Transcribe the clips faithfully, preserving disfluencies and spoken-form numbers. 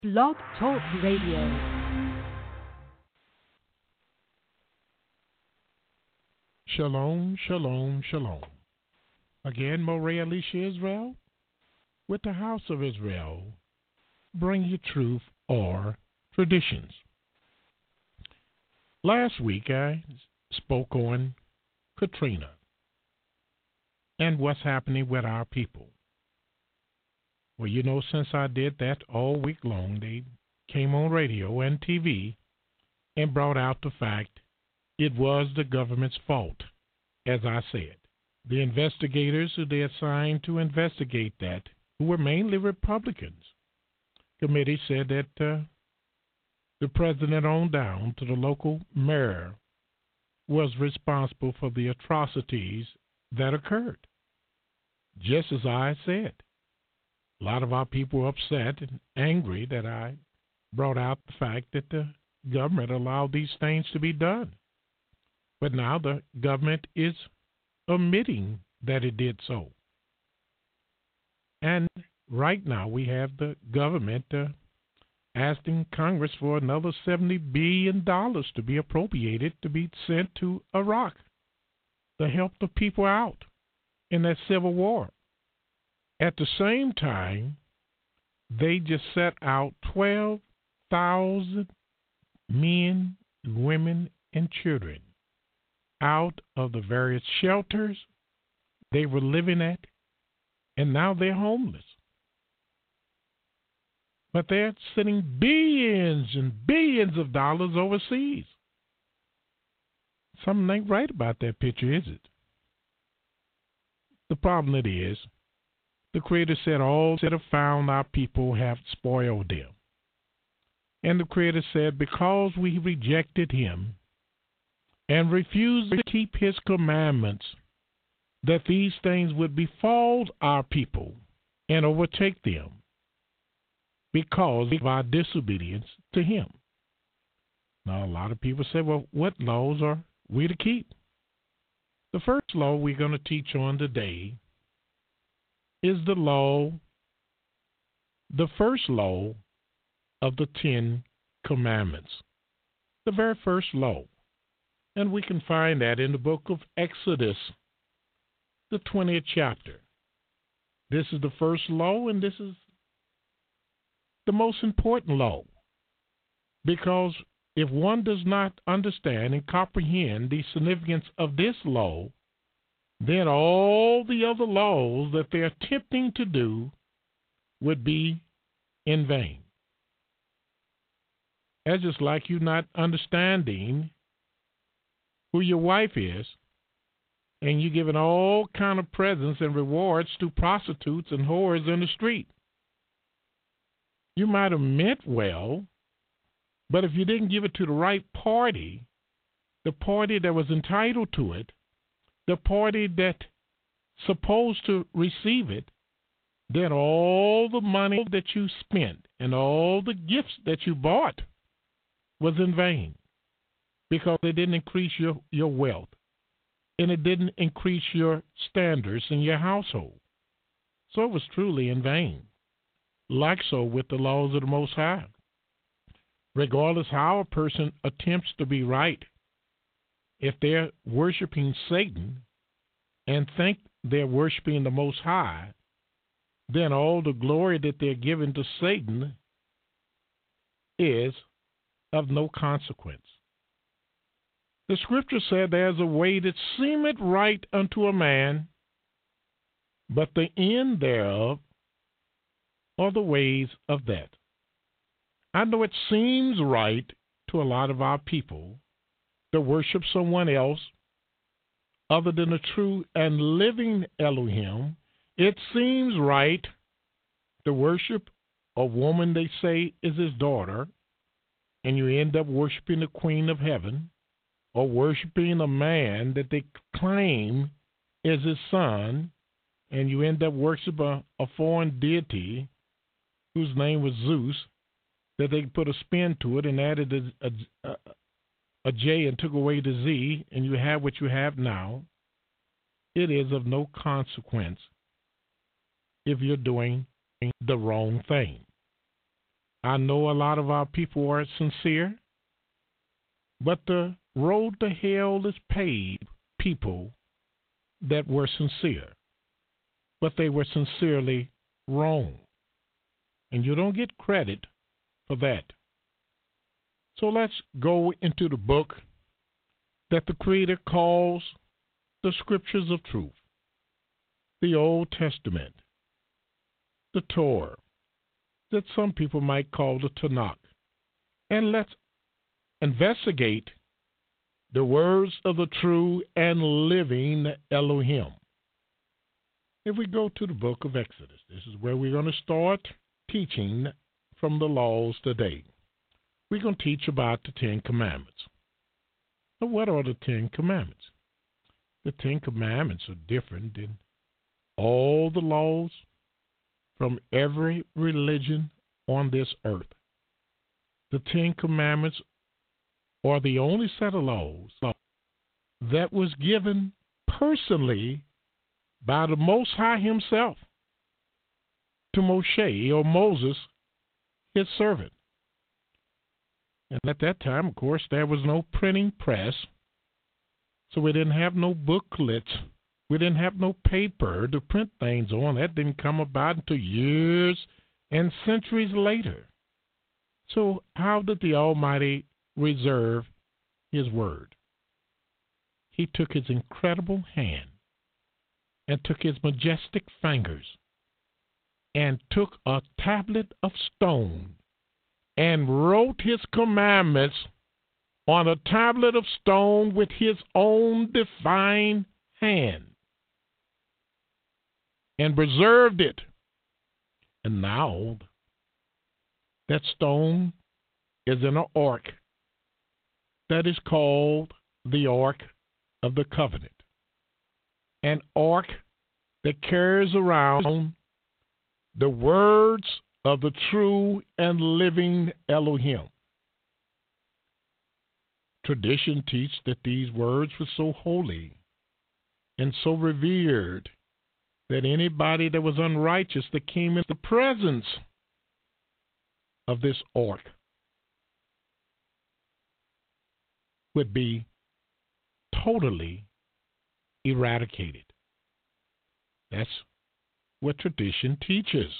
Blog Talk Radio. Shalom, shalom, shalom. Again, Moreh Alicia Israel with the House of Israel, bring you truth or traditions. Last week I spoke on Katrina and what's happening with our people. Well, you know, since I did that all week long, they came on radio and T V and brought out the fact it was the government's fault, as I said. The investigators who they assigned to investigate that, who were mainly Republicans, committee said that uh, the president on down to the local mayor was responsible for the atrocities that occurred. Just as I said. A lot of our people were upset and angry that I brought out the fact that the government allowed these things to be done. But now the government is admitting that it did so. And right now we have the government uh, asking Congress for another seventy billion dollars to be appropriated to be sent to Iraq to help the people out in that civil war. At the same time, they just set out twelve thousand men, women, and children out of the various shelters they were living at, and now they're homeless. But they're sending billions and billions of dollars overseas. Something ain't right about that picture, is it? The problem it is, the Creator said all that have found our people have spoiled them. And the Creator said, because we rejected Him and refused to keep His commandments, that these things would befall our people and overtake them because of our disobedience to Him. Now, a lot of people say, well, what laws are we to keep? The first law we're going to teach on today is the law, the first law of the Ten Commandments, the very first law. And we can find that in the book of Exodus, the twentieth chapter. This is the first law, and this is the most important law, because if one does not understand and comprehend the significance of this law, then all the other laws that they're attempting to do would be in vain. That's just like you not understanding who your wife is, and you giving all kind of presents and rewards to prostitutes and whores in the street. You might have meant well, but if you didn't give it to the right party, the party that was entitled to it, the party that supposed to receive it, then all the money that you spent and all the gifts that you bought was in vain, because it didn't increase your, your wealth, and it didn't increase your standards in your household. So it was truly in vain. Like so with the laws of the Most High. Regardless how a person attempts to be right, if they're worshiping Satan and think they're worshiping the Most High, then all the glory that they're giving to Satan is of no consequence. The scripture said there's a way that seemeth right unto a man, but the end thereof are the ways of death. I know it seems right to a lot of our people to worship someone else other than the true and living Elohim. It seems right to worship a woman they say is his daughter, and you end up worshiping the Queen of Heaven, or worshiping a man that they claim is his son, and you end up worshiping a, a foreign deity whose name was Zeus, that they put a spin to it and added a, a, a, a J and took away the Z, and you have what you have now. It is of no consequence if you're doing the wrong thing. I know a lot of our people are sincere, but the road to hell is paved people that were sincere, but they were sincerely wrong. And you don't get credit for that. So let's go into the book that the Creator calls the Scriptures of Truth, the Old Testament, the Torah, that some people might call the Tanakh. And let's investigate the words of the true and living Elohim. If we go to the book of Exodus, this is where we're going to start teaching from the laws today. We're going to teach about the Ten Commandments. So what are the Ten Commandments? The Ten Commandments are different than all the laws from every religion on this earth. The Ten Commandments are the only set of laws that was given personally by the Most High himself to Moshe, or Moses, his servant. And at that time, of course, there was no printing press, so we didn't have no booklets. We didn't have no paper to print things on. That didn't come about until years and centuries later. So how did the Almighty reserve his word? He took his incredible hand and took his majestic fingers and took a tablet of stone and wrote his commandments on a tablet of stone with his own divine hand and preserved it. And now that stone is in an ark that is called the Ark of the Covenant, an ark that carries around the words of the true and living Elohim. Tradition teaches that these words were so holy and so revered that anybody that was unrighteous that came in the presence of this ark would be totally eradicated. That's what tradition teaches.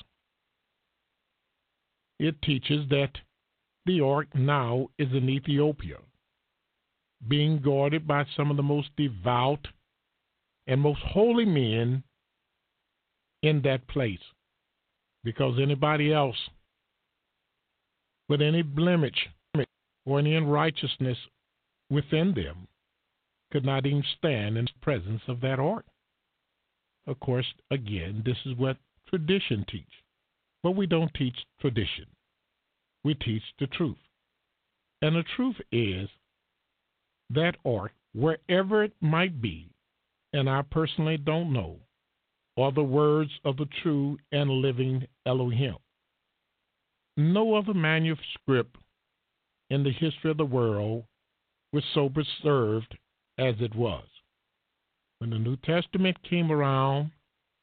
It teaches that the ark now is in Ethiopia, being guarded by some of the most devout and most holy men in that place, because anybody else with any blemish or any unrighteousness within them could not even stand in the presence of that ark. Of course, again, this is what tradition teaches. But we don't teach tradition. We teach the truth. And the truth is that ark, wherever it might be, and I personally don't know, are the words of the true and living Elohim. No other manuscript in the history of the world was so preserved as it was. When the New Testament came around,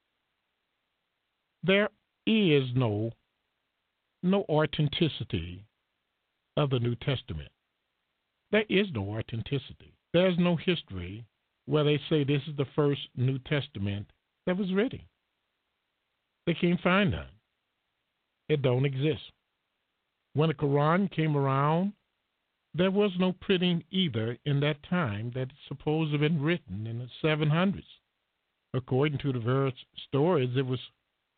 there is no, no authenticity of the New Testament. There is no authenticity. There's no history where they say this is the first New Testament that was written. They can't find none. It don't exist. When the Quran came around, there was no printing either in that time that it's supposed to have been written in the seven hundreds. According to the various stories, it was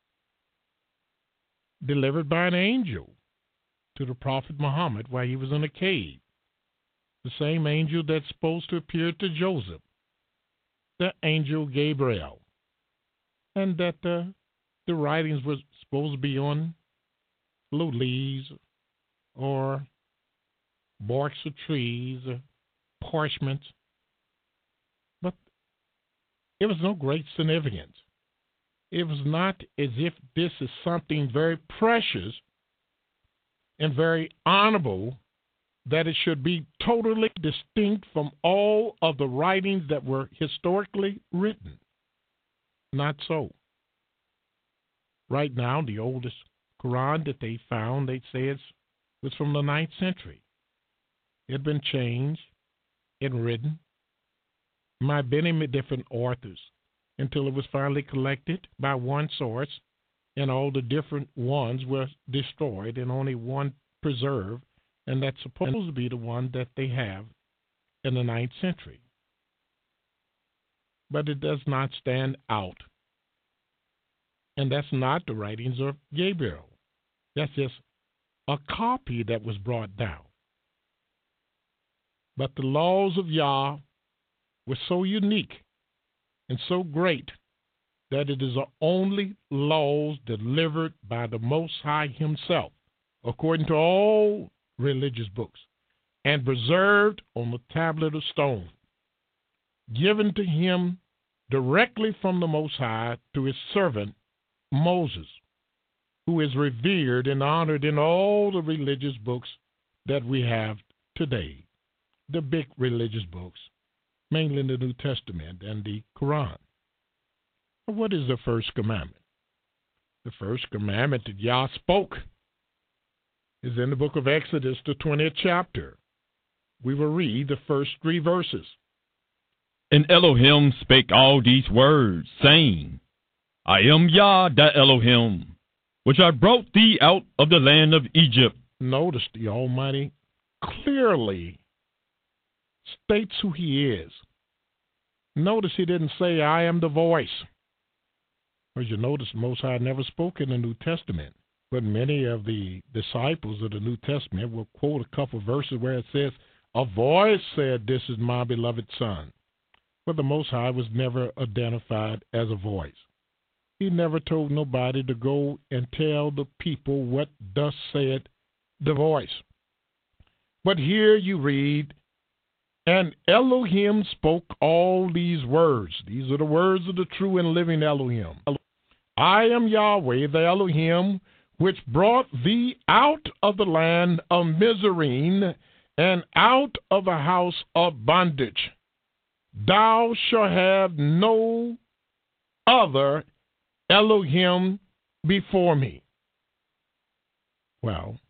delivered by an angel to the Prophet Muhammad while he was in a cave. The same angel that's supposed to appear to Joseph, the angel Gabriel. And that uh, the writings were supposed to be on little leaves or barks of trees or parchments. But it was no great significance. It was not as if this is something very precious and very honorable that it should be totally distinct from all of the writings that were historically written. Not so. Right now, the oldest Quran that they found, they say it was from the ninth century. It had been changed and written by many different authors until it was finally collected by one source, and all the different ones were destroyed and only one preserved, and that's supposed to be the one that they have in the ninth century. But it does not stand out. And that's not the writings of Gabriel. That's just a copy that was brought down. But the laws of Yah were so unique and so great that it is the only laws delivered by the Most High himself, according to all religious books, and preserved on the tablet of stone, given to him directly from the Most High to his servant Moses, who is revered and honored in all the religious books that we have today, the big religious books, mainly the New Testament and the Quran. What is the first commandment? The first commandment that Yah spoke is in the book of Exodus, the twentieth chapter. We will read the first three verses. And Elohim spake all these words, saying, I am Yah, thy Elohim, which I brought thee out of the land of Egypt. Notice the Almighty clearly states who he is. Notice he didn't say, I am the voice. As you notice, Most High never spoke in the New Testament, but many of the disciples of the New Testament will quote a couple verses where it says, a voice said, this is my beloved Son. But the Most High was never identified as a voice. He never told nobody to go and tell the people what thus said the voice. But here you read, and Elohim spoke all these words. These are the words of the true and living Elohim. I am Yahweh, the Elohim, which brought thee out of the land of Mizraim and out of the house of bondage. Thou shalt have no other Elohim before me. Well,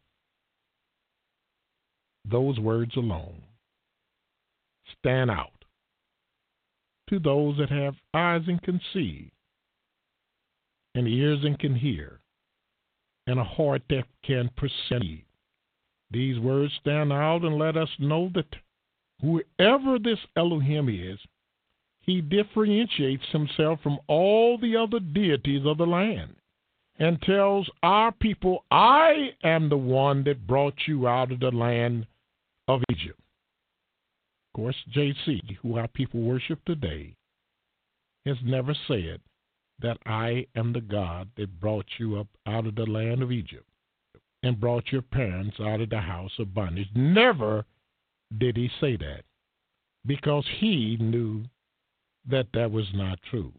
those words alone stand out to those that have eyes and can see, and ears and can hear, and a heart that can perceive. These words stand out and let us know that whoever this Elohim is, he differentiates himself from all the other deities of the land and tells our people, I am the one that brought you out of the land of Egypt. Of course, J C, who our people worship today, has never said that I am the God that brought you up out of the land of Egypt and brought your parents out of the house of bondage. Never did he say that, because he knew that that was not true.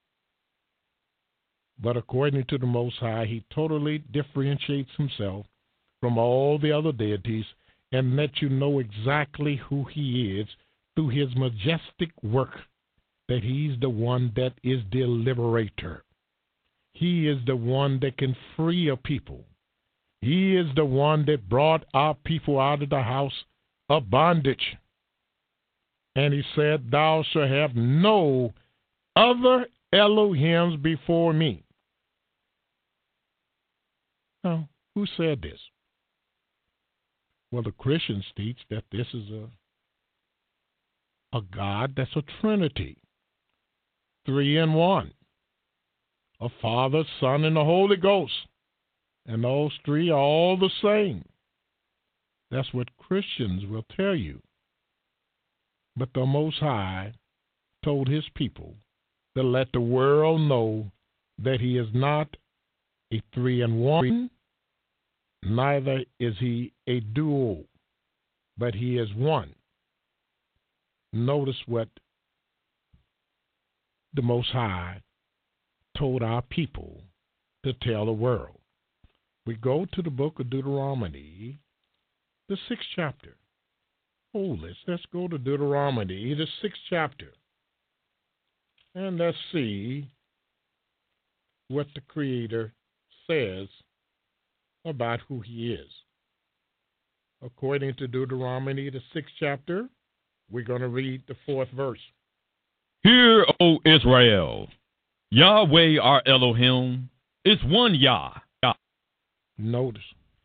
But according to the Most High, he totally differentiates himself from all the other deities and let you know exactly who he is through his majestic work, that he's the one that is the liberator. He is the one that can free a people. He is the one that brought our people out of the house of bondage. And he said, thou shalt have no other Elohims before me. Now, who said this? Well, the Christians teach that this is a, a God that's a Trinity, three in one, a Father, Son, and the Holy Ghost. And those three are all the same. That's what Christians will tell you. But the Most High told his people to let the world know that he is not a three in one, neither is he a dual, but he is one. Notice what the Most High told our people to tell the world. We go to the book of Deuteronomy, the sixth chapter. Oh, let's, let's go to Deuteronomy, the sixth chapter. And let's see what the Creator says about who he is. According to Deuteronomy, the sixth chapter, we're going to read the fourth verse. Hear, O Israel, Yahweh our Elohim is one Yah. Notice.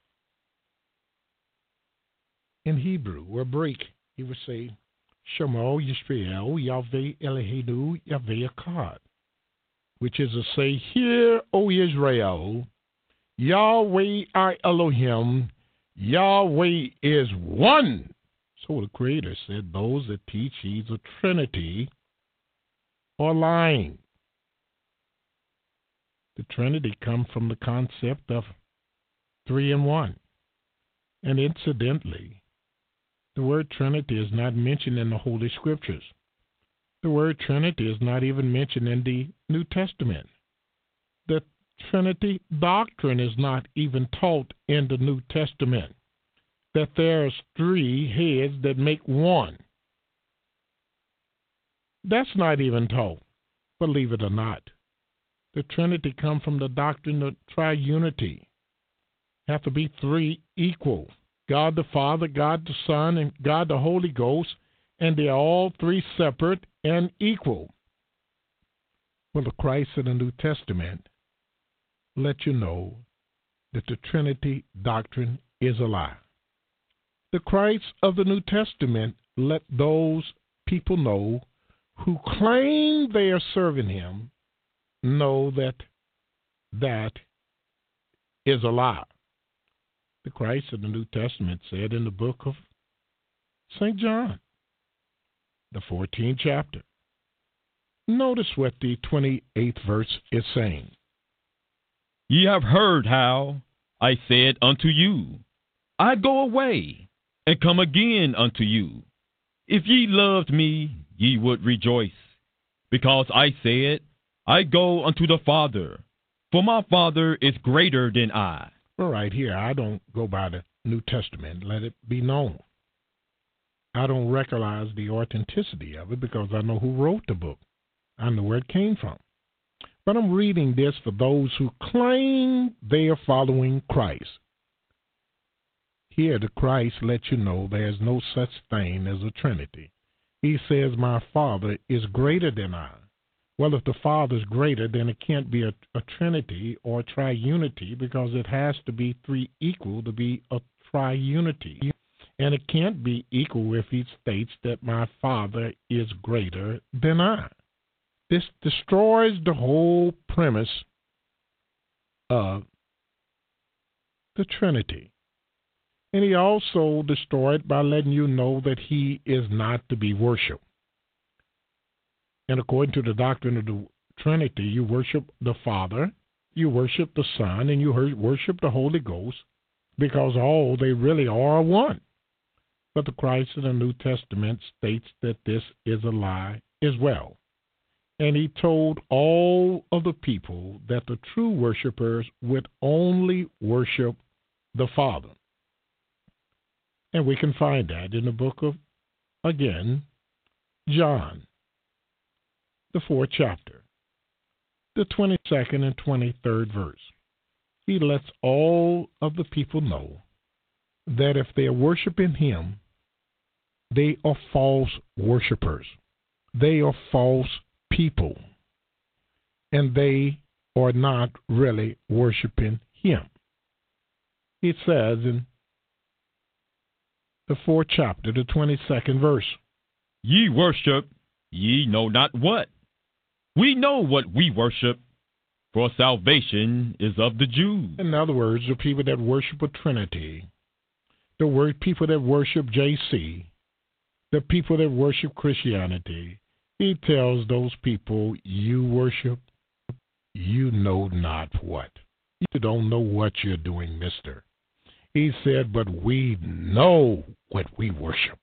In Hebrew, or Greek, he would say, Shema Yisrael, Yahweh Eloheinu, Yahweh Echad, which is to say, Hear, O Israel, Yahweh our Elohim, Yahweh is one. So the Creator said those that teach he's a Trinity are lying. The Trinity comes from the concept of three in one. And incidentally, the word Trinity is not mentioned in the Holy Scriptures. The word Trinity is not even mentioned in the New Testament. The Trinity doctrine is not even taught in the New Testament, that there's three heads that make one. That's not even taught, believe it or not. The Trinity comes from the doctrine of triunity. Have to be three equal. God the Father, God the Son, and God the Holy Ghost, and they're all three separate and equal. Well, the Christ of the New Testament let you know that the Trinity doctrine is a lie. The Christ of the New Testament let those people know who claim they are serving him know that that is a lie. The Christ of the New Testament said in the book of Saint John, the fourteenth chapter. Notice what the twenty-eighth verse is saying. Ye have heard how I said unto you, I go away and come again unto you. If ye loved me, ye would rejoice, because I said, I go unto the Father, for my Father is greater than I. Well, right here, I don't go by the New Testament. Let it be known. I don't recognize the authenticity of it because I know who wrote the book. I know where it came from. But I'm reading this for those who claim they are following Christ. Here, the Christ lets you know there's no such thing as a Trinity. He says, my Father is greater than I. Well, if the Father is greater, then it can't be a, a Trinity or a triunity because it has to be three equal to be a triunity. And it can't be equal if he states that my Father is greater than I. This destroys the whole premise of the Trinity. And he also destroyed by letting you know that he is not to be worshipped. And according to the doctrine of the Trinity, you worship the Father, you worship the Son, and you worship the Holy Ghost because all they really are one. But the Christ of the New Testament states that this is a lie as well. And he told all of the people that the true worshipers would only worship the Father. And we can find that in the book of, again, John, the fourth chapter, the twenty-second and twenty-third verse. He lets all of the people know that if they are worshiping him, they are false worshipers. They are false people. And they are not really worshiping him. It says in the fourth chapter, the twenty-second verse, Ye worship, ye know not what. We know what we worship, for salvation is of the Jews. In other words, the people that worship a Trinity, the word people that worship J C, the people that worship Christianity, he tells those people, you worship, you know not what. You don't know what you're doing, mister. He said, but we know what we worship.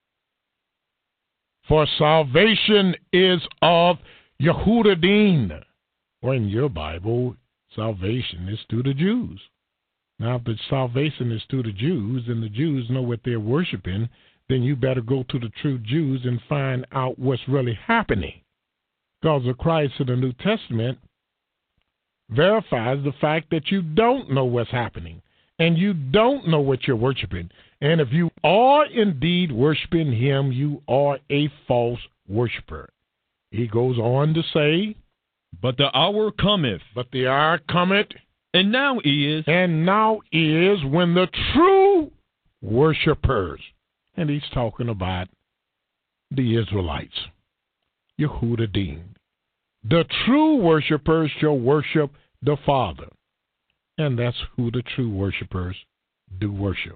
For salvation is of Yehudadim. Or in your Bible, salvation is to the Jews. Now, if the salvation is to the Jews and the Jews know what they're worshiping, then you better go to the true Jews and find out what's really happening. Because the Christ of the New Testament verifies the fact that you don't know what's happening. and you don't know what you're worshiping. And if you are indeed worshiping him, you are a false worshiper. He goes on to say, But the hour cometh, But the hour cometh, and now is, and now is when the true worshipers, and he's talking about the Israelites, Yehudadim, the true worshipers shall worship the Father. And that's who the true worshipers do worship.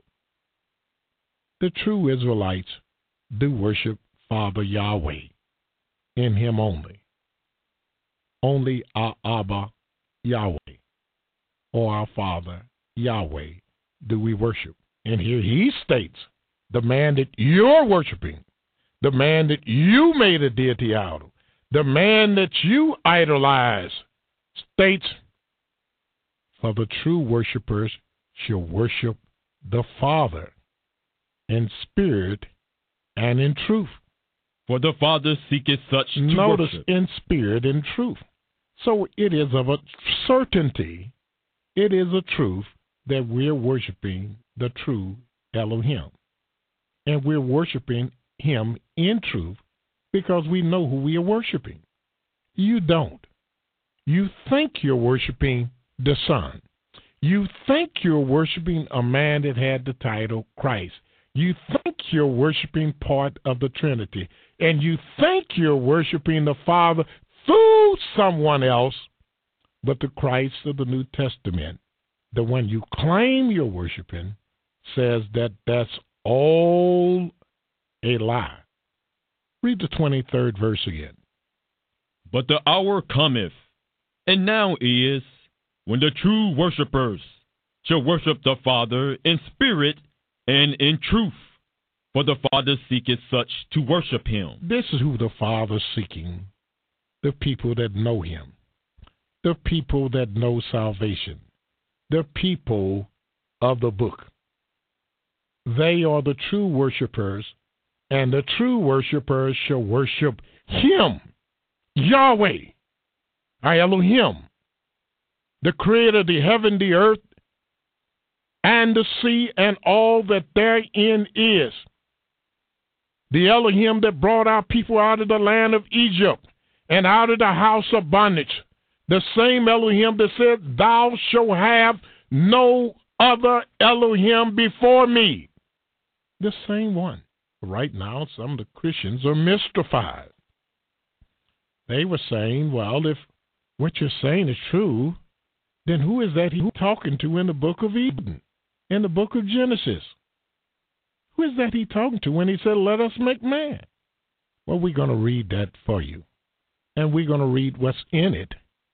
The true Israelites do worship Father Yahweh, in him only. Only our Abba Yahweh, or our Father Yahweh, do we worship. And here he states, the man that you're worshiping, the man that you made a deity out of, the man that you idolize, states, for the true worshipers shall worship the Father in spirit and in truth. For the Father seeketh such to Notice, worship. in spirit and truth. So it is of a certainty, it is a truth that we're worshiping the true Elohim. And we're worshiping him in truth because we know who we are worshiping. You don't. You think you're worshiping the Son. You think you're worshiping a man that had the title Christ. You think you're worshiping part of the Trinity. And you think you're worshiping the Father through someone else, but the Christ of the New Testament, the one you claim you're worshiping, says that that's all a lie. Read the twenty-third verse again. But the hour cometh, and now is, when the true worshipers shall worship the Father in spirit and in truth. For the Father seeketh such to worship him. This is who the Father's seeking, the people that know him, the people that know salvation, the people of the book. They are the true worshipers, and the true worshipers shall worship him, Yahweh, our Elohim, the creator of the heaven, the earth, and the sea, and all that therein is. The Elohim that brought our people out of the land of Egypt and out of the house of bondage. The same Elohim that said, thou shalt have no other Elohim before me. The same one. Right now, some of the Christians are mystified. They were saying, well, if what you're saying is true, then who is that he's talking to in the book of Eden, in the book of Genesis? Who is that he talking to when he said, let us make man? Well, we're going to read that for you. And we're going to read what's in it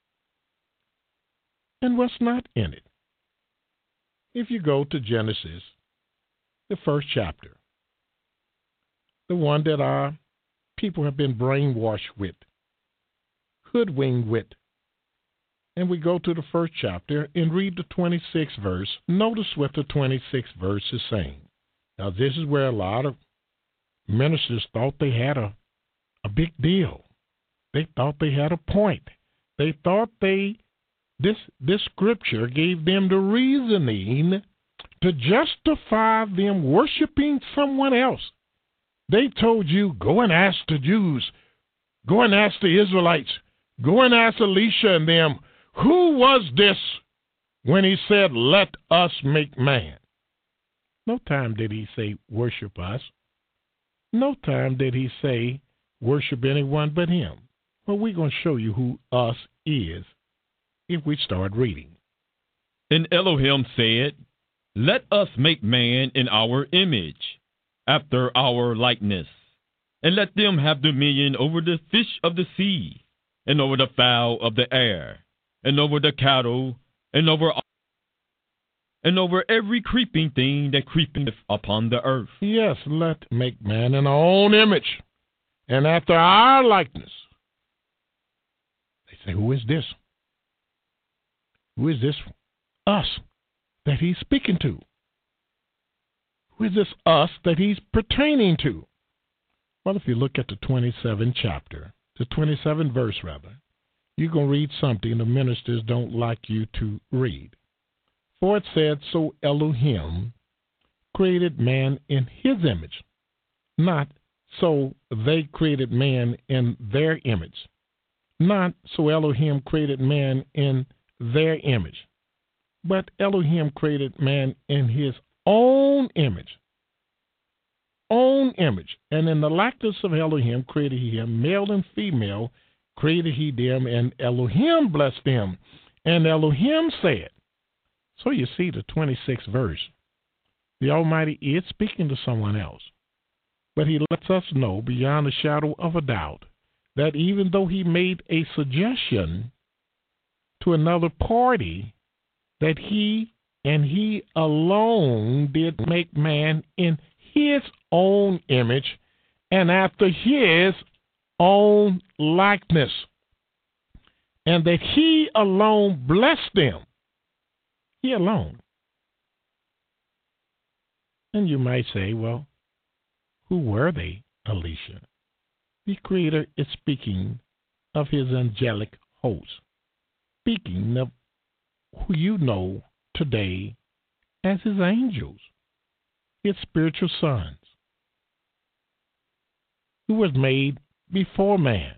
and what's not in it. If you go to Genesis, the first chapter, the one that our people have been brainwashed with, hoodwinked with, and we go to the first chapter and read the twenty-sixth verse, notice what the twenty-sixth verse is saying. Now, this is where a lot of ministers thought they had a, a big deal. They thought they had a point. They thought they this this scripture gave them the reasoning to justify them worshiping someone else. They told you, go and ask the Jews, go and ask the Israelites, go and ask Elisha and them, who was this when he said, let us make man? No time did he say, worship us. No time did he say, worship anyone but him. Well, we're going to show you who us is if we start reading. And Elohim said, let us make man in our image, after our likeness, and let them have dominion over the fish of the sea, and over the fowl of the air, and over the cattle, and over and over every creeping thing that creepeth upon the earth. Yes, let make man in our own image, and after our likeness. They say, who is this? Who is this? Us that he's speaking to. Who is this us that he's pertaining to? Well, if you look at the twenty-seventh chapter, the twenty-seventh verse rather, you're going to read something the ministers don't like you to read. For it said, so Elohim created man in his image, not so they created man in their image, not so Elohim created man in their image, but Elohim created man in his own image, own image, and in the likeness of Elohim created he him, male and female created he them, and Elohim blessed them, and Elohim said. So you see the twenty-sixth verse. The Almighty is speaking to someone else, but he lets us know beyond a shadow of a doubt that even though he made a suggestion to another party, that he and he alone did make man in his own image and after his own likeness, and that he alone blessed them. He alone. And you might say, well, who were they, Alicia? The Creator is speaking of his angelic host, speaking of who you know today as his angels, his spiritual sons, who was made before man.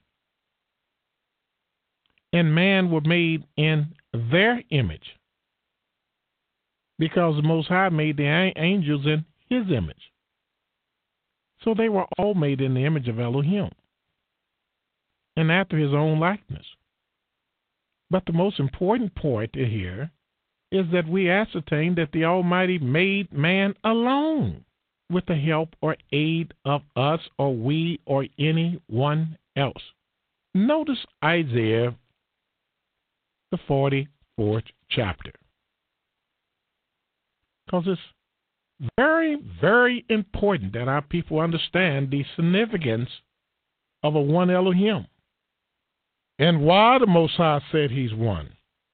And man were made in their image, because the Most High made the angels in his image. So they were all made in the image of Elohim and after his own likeness. But the most important point here is that we ascertain that the Almighty made man alone with the help or aid of us or we or anyone else. Notice Isaiah, the forty-fourth chapter. Because it's very, very important that our people understand the significance of a one Elohim and why the Most High said he's one.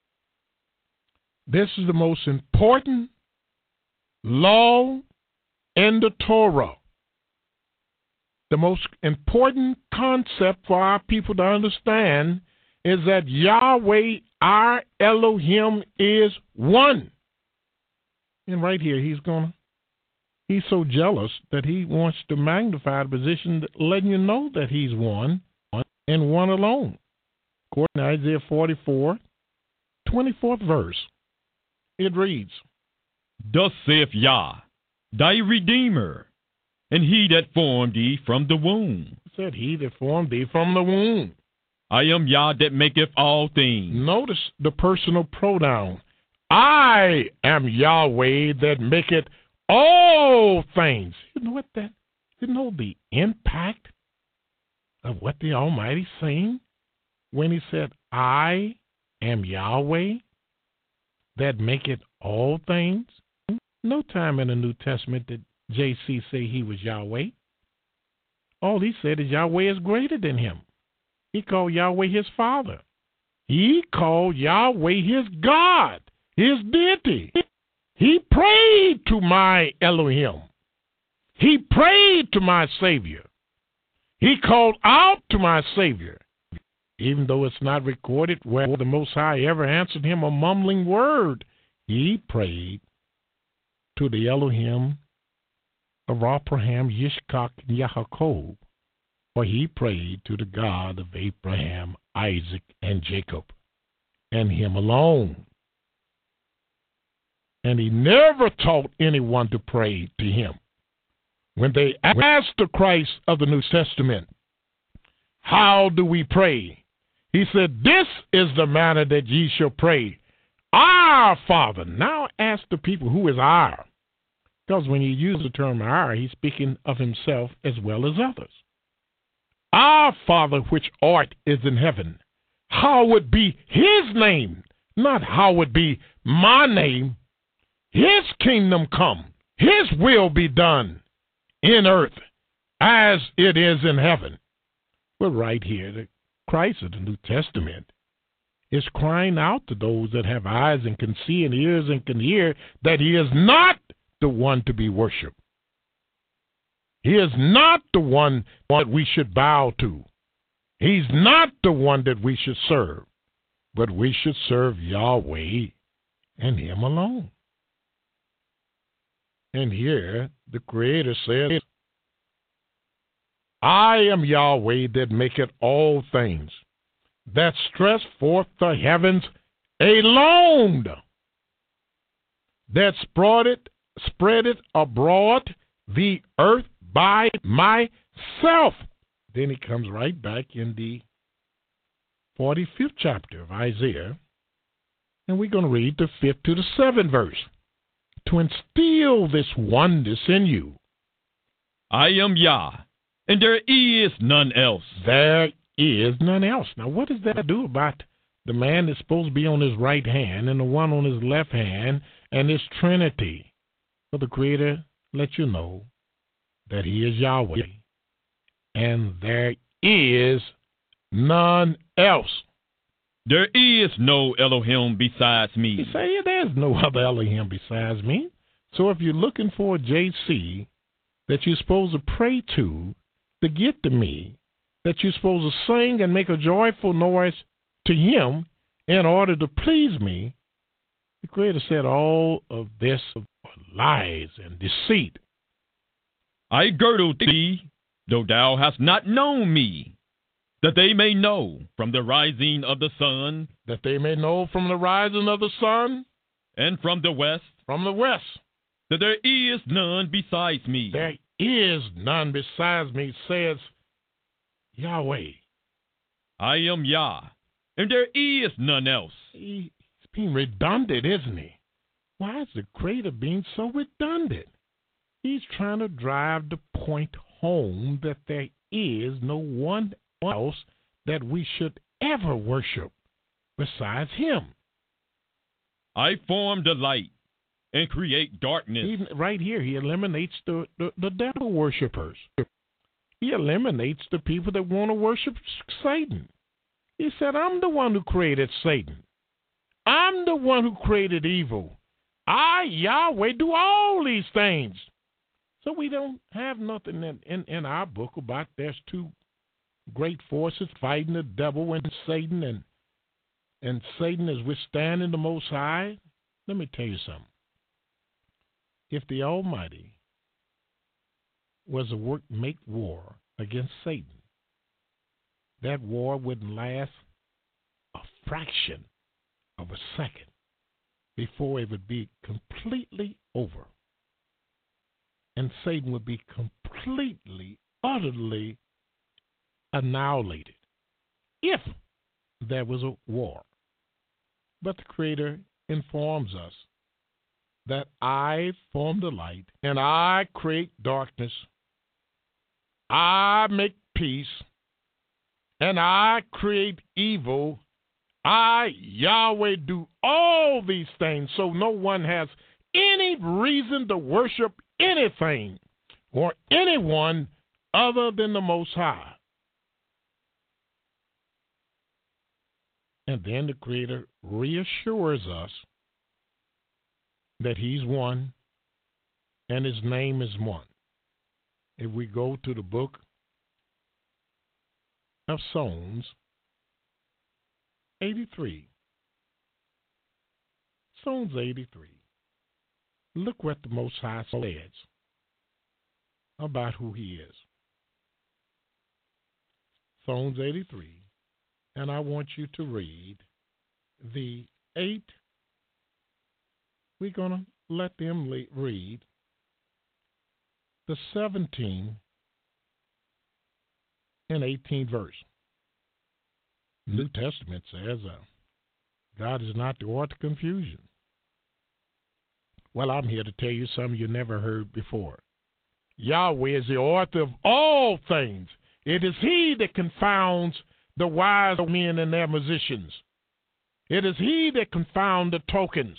This is the most important law in the Torah. The most important concept for our people to understand is that Yahweh, our Elohim, is one. And right here, he's gonna, he's so jealous that he wants to magnify the position, letting you know that he's one and one alone. According to Isaiah forty-four, twenty-fourth verse, it reads, Thus saith Yah, thy Redeemer, and he that formed thee from the womb. Said he that formed thee from the womb. I am Yah that maketh all things. Notice the personal pronoun. I am Yahweh that maketh all things. You know what that, you know the impact of what the Almighty's saying when he said, I am Yahweh that maketh all things? No time in the New Testament did J C say he was Yahweh. All he said is Yahweh is greater than him. He called Yahweh his Father. He called Yahweh his God, his deity. He prayed to my Elohim. He prayed to my Savior. He called out to my Savior. Even though it's not recorded where the Most High ever answered him a mumbling word, he prayed to the Elohim of Abraham, Yitzchak, and Yaakov, for he prayed to the God of Abraham, Isaac, and Jacob, and him alone. And he never taught anyone to pray to him. When they asked the Christ of the New Testament, how do we pray? He said, this is the manner that ye shall pray. Our Father. Now ask the people, who is our? Because when you use the term our, he's speaking of himself as well as others. Our Father which art is in heaven, hallowed be his name, not hallowed be my name. His kingdom come, his will be done in earth as it is in heaven. Well, right here, the Christ of the New Testament is crying out to those that have eyes and can see and ears and can hear that he is not the one to be worshipped. He is not the one that we should bow to. He's not the one that we should serve, but we should serve Yahweh and him alone. And here the Creator says, I am Yahweh that maketh all things, that stretch forth the heavens alone, that spread it, spread it abroad the earth by myself. Then he comes right back in the forty-fifth chapter of Isaiah, and we're going to read the fifth to the seventh verse to instill this oneness in you. I am Yah, and there is none else. There is none else. Now, what does that do about the man that's supposed to be on his right hand and the one on his left hand and this Trinity? Well, the Creator lets you know that he is Yahweh, and there is none else. There is no Elohim besides me. He say, yeah, there's no other Elohim besides me. So if you're looking for a J C that you're supposed to pray to, to get to me, that you're supposed to sing and make a joyful noise to him in order to please me, the Creator said all of this are lies and deceit. I girdled thee, though thou hast not known me, that they may know from the rising of the sun, that they may know from the rising of the sun, and from the west, from the west, that there is none besides me. There is none besides me, says Yahweh. I am Yah, and there is none else. He's being redundant, isn't he? Why is the Creator being so redundant? He's trying to drive the point home that there is no one else that we should ever worship besides him. I form the light and create darkness. Even right here, he eliminates the, the, the devil worshipers. He eliminates the people that want to worship Satan. He said, I'm the one who created Satan. I'm the one who created evil. I, Yahweh, do all these things. So we don't have nothing in, in, in our book about there's two great forces fighting the devil and Satan, and and Satan is withstanding the Most High. Let me tell you something. If the Almighty was to work, make war against Satan, that war wouldn't last a fraction of a second before it would be completely over. And Satan would be completely, utterly annihilated if there was a war. But the Creator informs us that I form the light and I create darkness. I make peace and I create evil. I, Yahweh, do all these things, so no one has any reason to worship anything or anyone other than the Most High. And then the Creator reassures us that he's one and his name is one. If we go to the book of Psalms eighty-three, Psalms eighty-three, look what the Most High says about who he is. Psalms eighty-three, and I want you to read the eight. We're going to let them le- read the seventeenth and eighteenth verse. New Testament says uh, God is not the author of confusion. Well, I'm here to tell you something you never heard before. Yahweh is the author of all things. It is he that confounds the wise men and their musicians. It is he that confounds the tokens.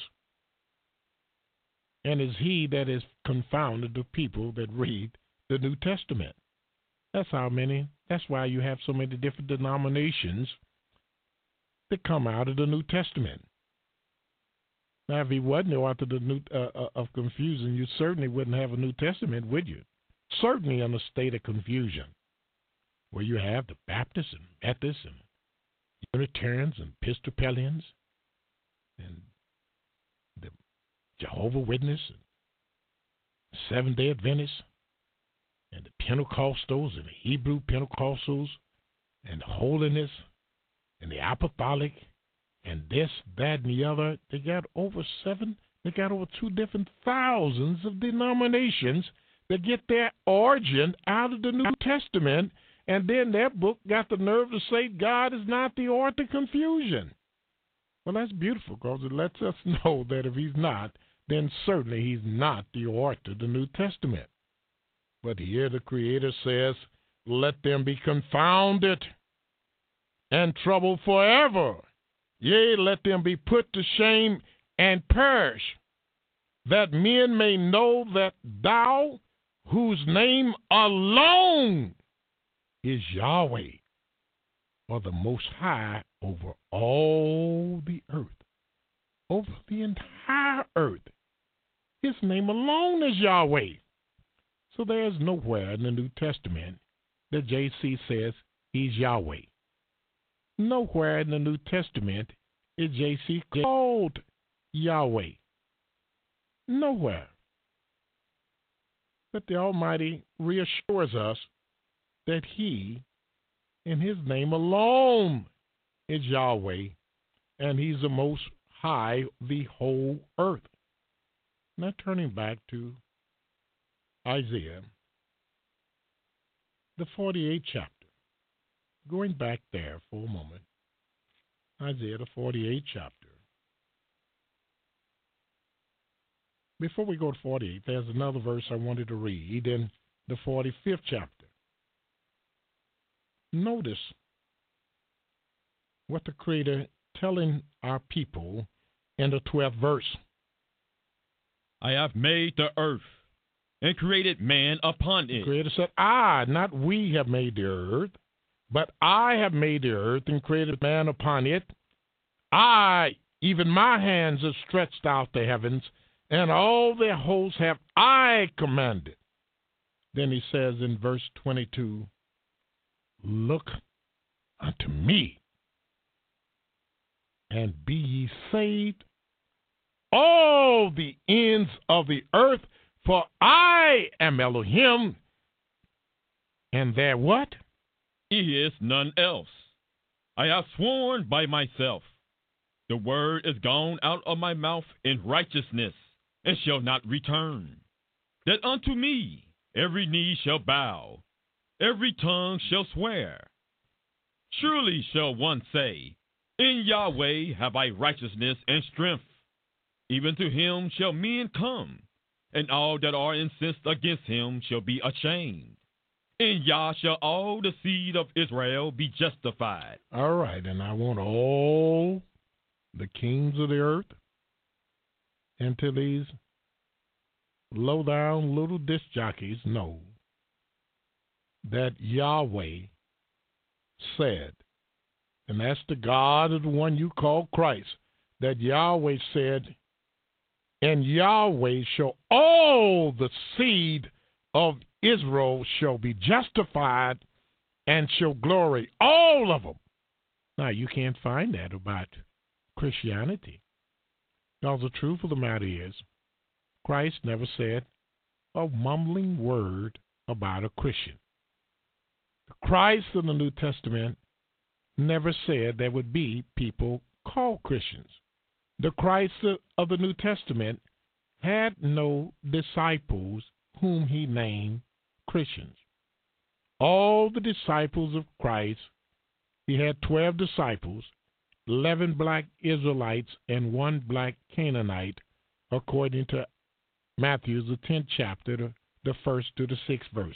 And is he that is confounded the people that read the New Testament. That's how many, that's why you have so many different denominations that come out of the New Testament. Now, if he wasn't the author of, the new, uh, of confusion, you certainly wouldn't have a New Testament, would you? Certainly in a state of confusion, where you have the Baptists and Methodists and Unitarians and Episcopalians and the Jehovah's Witnesses, Seventh-day Adventists and the Pentecostals and the Hebrew Pentecostals and holiness and the apostolic and this, that, and the other. They got over seven, they got over two different thousands of denominations that get their origin out of the New Testament, and then their book got the nerve to say God is not the author of confusion. Well, that's beautiful because it lets us know that if he's not, then certainly he's not the author of the New Testament. But here the Creator says, let them be confounded and troubled forever. Yea, let them be put to shame and perish, that men may know that thou, whose name alone is Yahweh, are the Most High over all the earth, over the entire earth. His name alone is Yahweh. So there's nowhere in the New Testament that J C says he's Yahweh. Nowhere in the New Testament is J C called Yahweh. Nowhere. But the Almighty reassures us that he, in his name alone, is Yahweh, and he's the Most High of the whole earth. Now turning back to Isaiah, the forty-eighth chapter. Going back there for a moment. Isaiah, the forty-eighth chapter. Before we go to forty-eight, there's another verse I wanted to read in the forty-fifth chapter. Notice what the Creator telling our people in the twelfth verse. I have made the earth and created man upon it. The Creator said, I, not we, have made the earth, but I have made the earth and created man upon it. I, even my hands, have stretched out the heavens, and all their hosts have I commanded. Then he says in verse twenty-two, look unto me, and be ye saved, all the ends of the earth, for I am Elohim, and there what? Is none else. I have sworn by myself. The word is gone out of my mouth in righteousness, and shall not return. That unto me every knee shall bow, every tongue shall swear. Surely shall one say, in Yahweh have I righteousness and strength. Even to him shall men come, and all that are incensed against him shall be ashamed. In Yah shall all the seed of Israel be justified. All right, and I want all the kings of the earth and to these low-down little disc jockeys know that Yahweh said, and that's the God of the one you call Christ, that Yahweh said, and Yahweh shall all the seed of Israel shall be justified and shall glory, all of them. Now, you can't find that about Christianity. Now, the truth of the matter is, Christ never said a mumbling word about a Christian. The Christ in the New Testament never said there would be people called Christians. The Christ of the New Testament had no disciples whom he named Christians. All the disciples of Christ, he had twelve disciples, eleven black Israelites, and one black Canaanite, according to Matthew, the tenth chapter, the, the first to the sixth verse.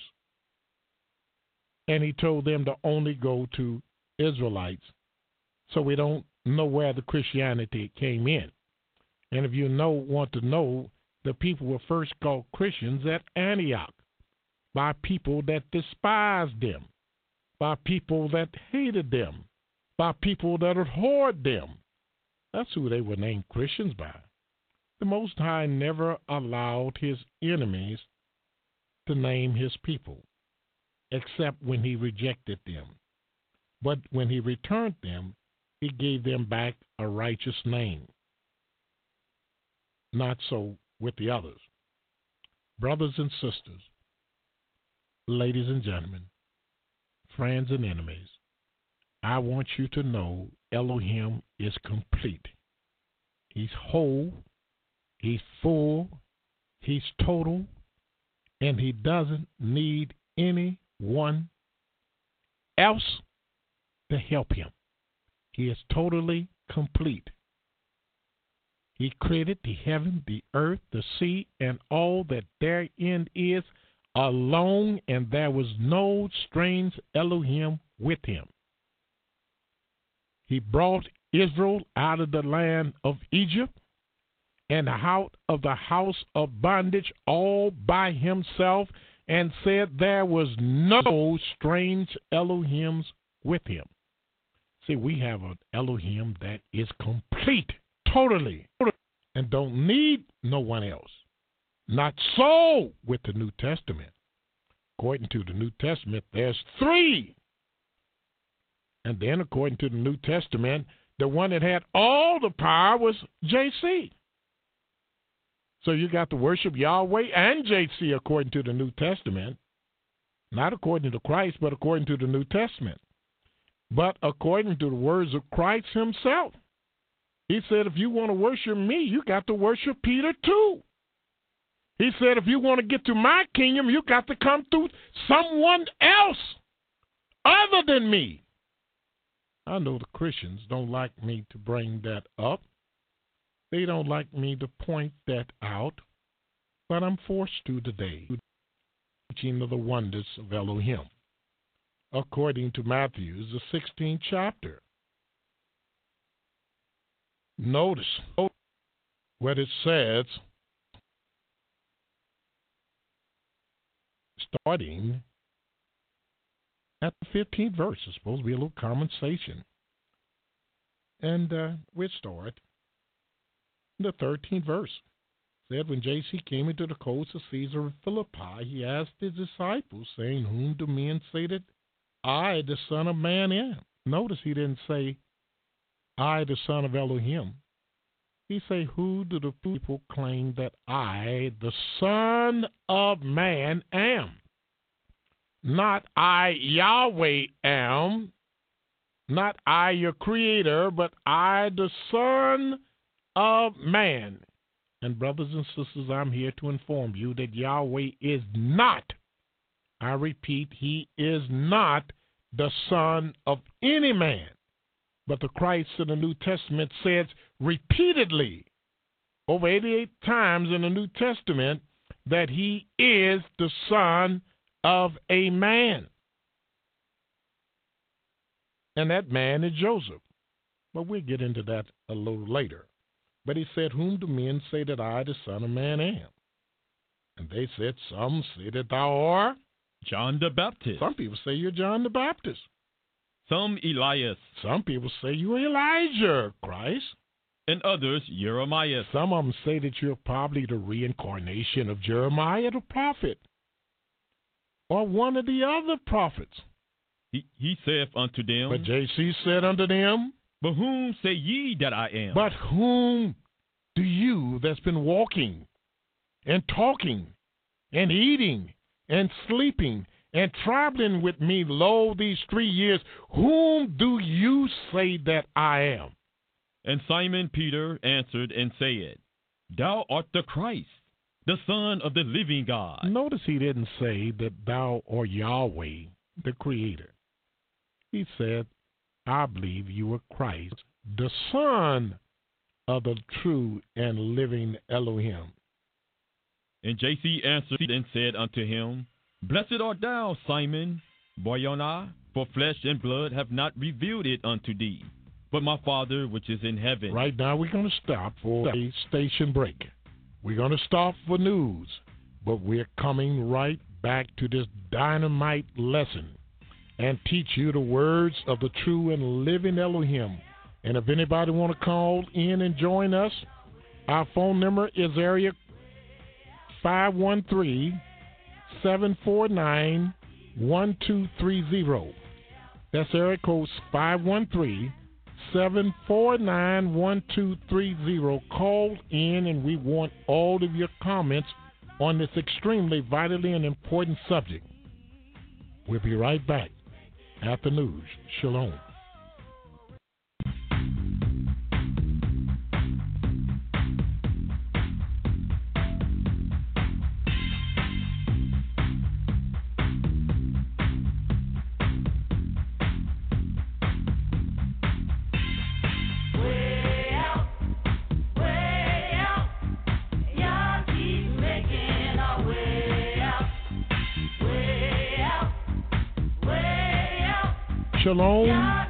And he told them to only go to Israelites. So we don't know where the Christianity came in. And if you know, want to know, the people were first called Christians at Antioch by people that despised them, by people that hated them, by people that abhorred them. That's who they were named Christians by. The Most High never allowed his enemies to name his people, except when he rejected them. But when he returned them, he gave them back a righteous name. Not so with the others. Brothers and sisters, ladies and gentlemen, friends and enemies, I want you to know Elohim is complete. He's whole, he's full, he's total, and he doesn't need anyone else to help him. He is totally complete. He created the heaven, the earth, the sea, and all that therein is alone, and there was no strange Elohim with him. He brought Israel out of the land of Egypt and out of the house of bondage all by himself, and said there was no strange Elohims with him. See, we have an Elohim that is complete, totally, and don't need no one else. Not so with the New Testament. According to the New Testament, there's three. And then according to the New Testament, the one that had all the power was J C. So you got to worship Yahweh and J C according to the New Testament. Not according to Christ, but according to the New Testament. But according to the words of Christ himself. He said, if you want to worship me, you got to worship Peter too. He said, if you want to get to my kingdom, you got to come through someone else other than me. I know the Christians don't like me to bring that up. They don't like me to point that out, but I'm forced to today. Teaching of the wonders of Elohim, according to Matthew, the sixteenth chapter. Notice what it says, starting at the fifteenth verse. It's supposed to be a little conversation. And uh, we'll start in the thirteenth verse. It said, when J C came into the coast of Caesar Philippi, he asked his disciples, saying, whom do men say that I, the Son of Man, am? Notice he didn't say, I, the Son of Elohim. He said, who do the people claim that I, the Son of Man, am? Not I, Yahweh, am. Not I, your creator, but I, the Son of Man. And brothers and sisters, I'm here to inform you that Yahweh is not, I repeat, he is not the son of any man. But the Christ in the New Testament says repeatedly, over eighty-eight times in the New Testament, that he is the son of a man. And that man is Joseph. But we'll get into that a little later. But he said, whom do men say that I, the Son of Man, am? And they said, some say that thou art John the Baptist. Some people say you're John the Baptist. Some Elias. Some people say you're Elijah, Christ. And others, Jeremiah. Some of them say that you're probably the reincarnation of Jeremiah the prophet, or one of the other prophets. He, he saith unto them, but J C said unto them, but whom say ye that I am? But whom do you that's been walking and talking and eating and sleeping and traveling with me, lo, these three years, whom do you say that I am? And Simon Peter answered and said, thou art the Christ, the Son of the living God. Notice he didn't say that thou art Yahweh, the Creator. He said, I believe you are Christ, the Son of the true and living Elohim. And J C answered and said unto him, blessed art thou, Simon Barjona, for flesh and blood have not revealed it unto thee, but my Father which is in heaven. Right now we're going to stop for a station break. We're going to stop for news, but we're coming right back to this dynamite lesson and teach you the words of the true and living Elohim. And if anybody want to call in and join us, our phone number is area five one three, seven four nine, one two three zero. That's area code five one three, seven four nine, one two three zero. Call in, and we want all of your comments on this extremely vitally and important subject. We'll be right back after news. Shalom. Shalom.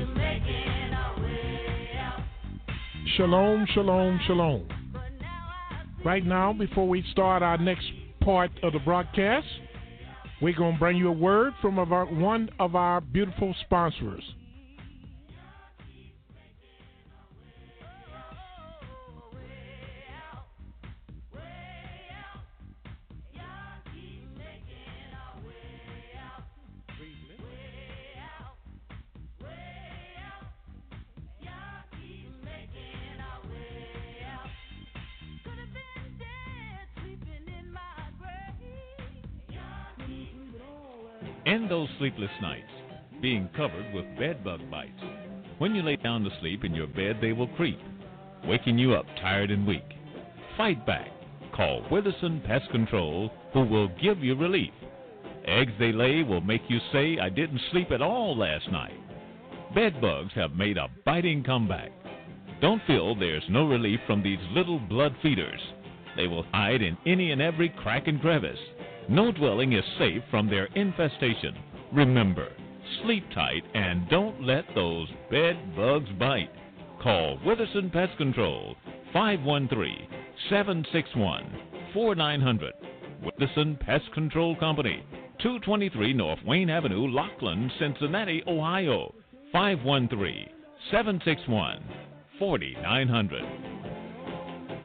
Shalom, shalom, shalom. Right now, before we start our next part of the broadcast, we're going to bring you a word from of our, one of our beautiful sponsors. End those sleepless nights, being covered with bed bug bites. When you lay down to sleep in your bed, they will creep, waking you up tired and weak. Fight back. Call Witherson Pest Control, who will give you relief. Eggs they lay will make you say, I didn't sleep at all last night. Bed bugs have made a biting comeback. Don't feel there's no relief from these little blood feeders. They will hide in any and every crack and crevice. No dwelling is safe from their infestation. Remember, sleep tight and don't let those bed bugs bite. Call Witherson Pest Control, five one three, seven six one, four nine zero zero. Witherson Pest Control Company, two twenty-three North Wayne Avenue, Lockland, Cincinnati, Ohio, five one three, seven six one, four nine zero zero.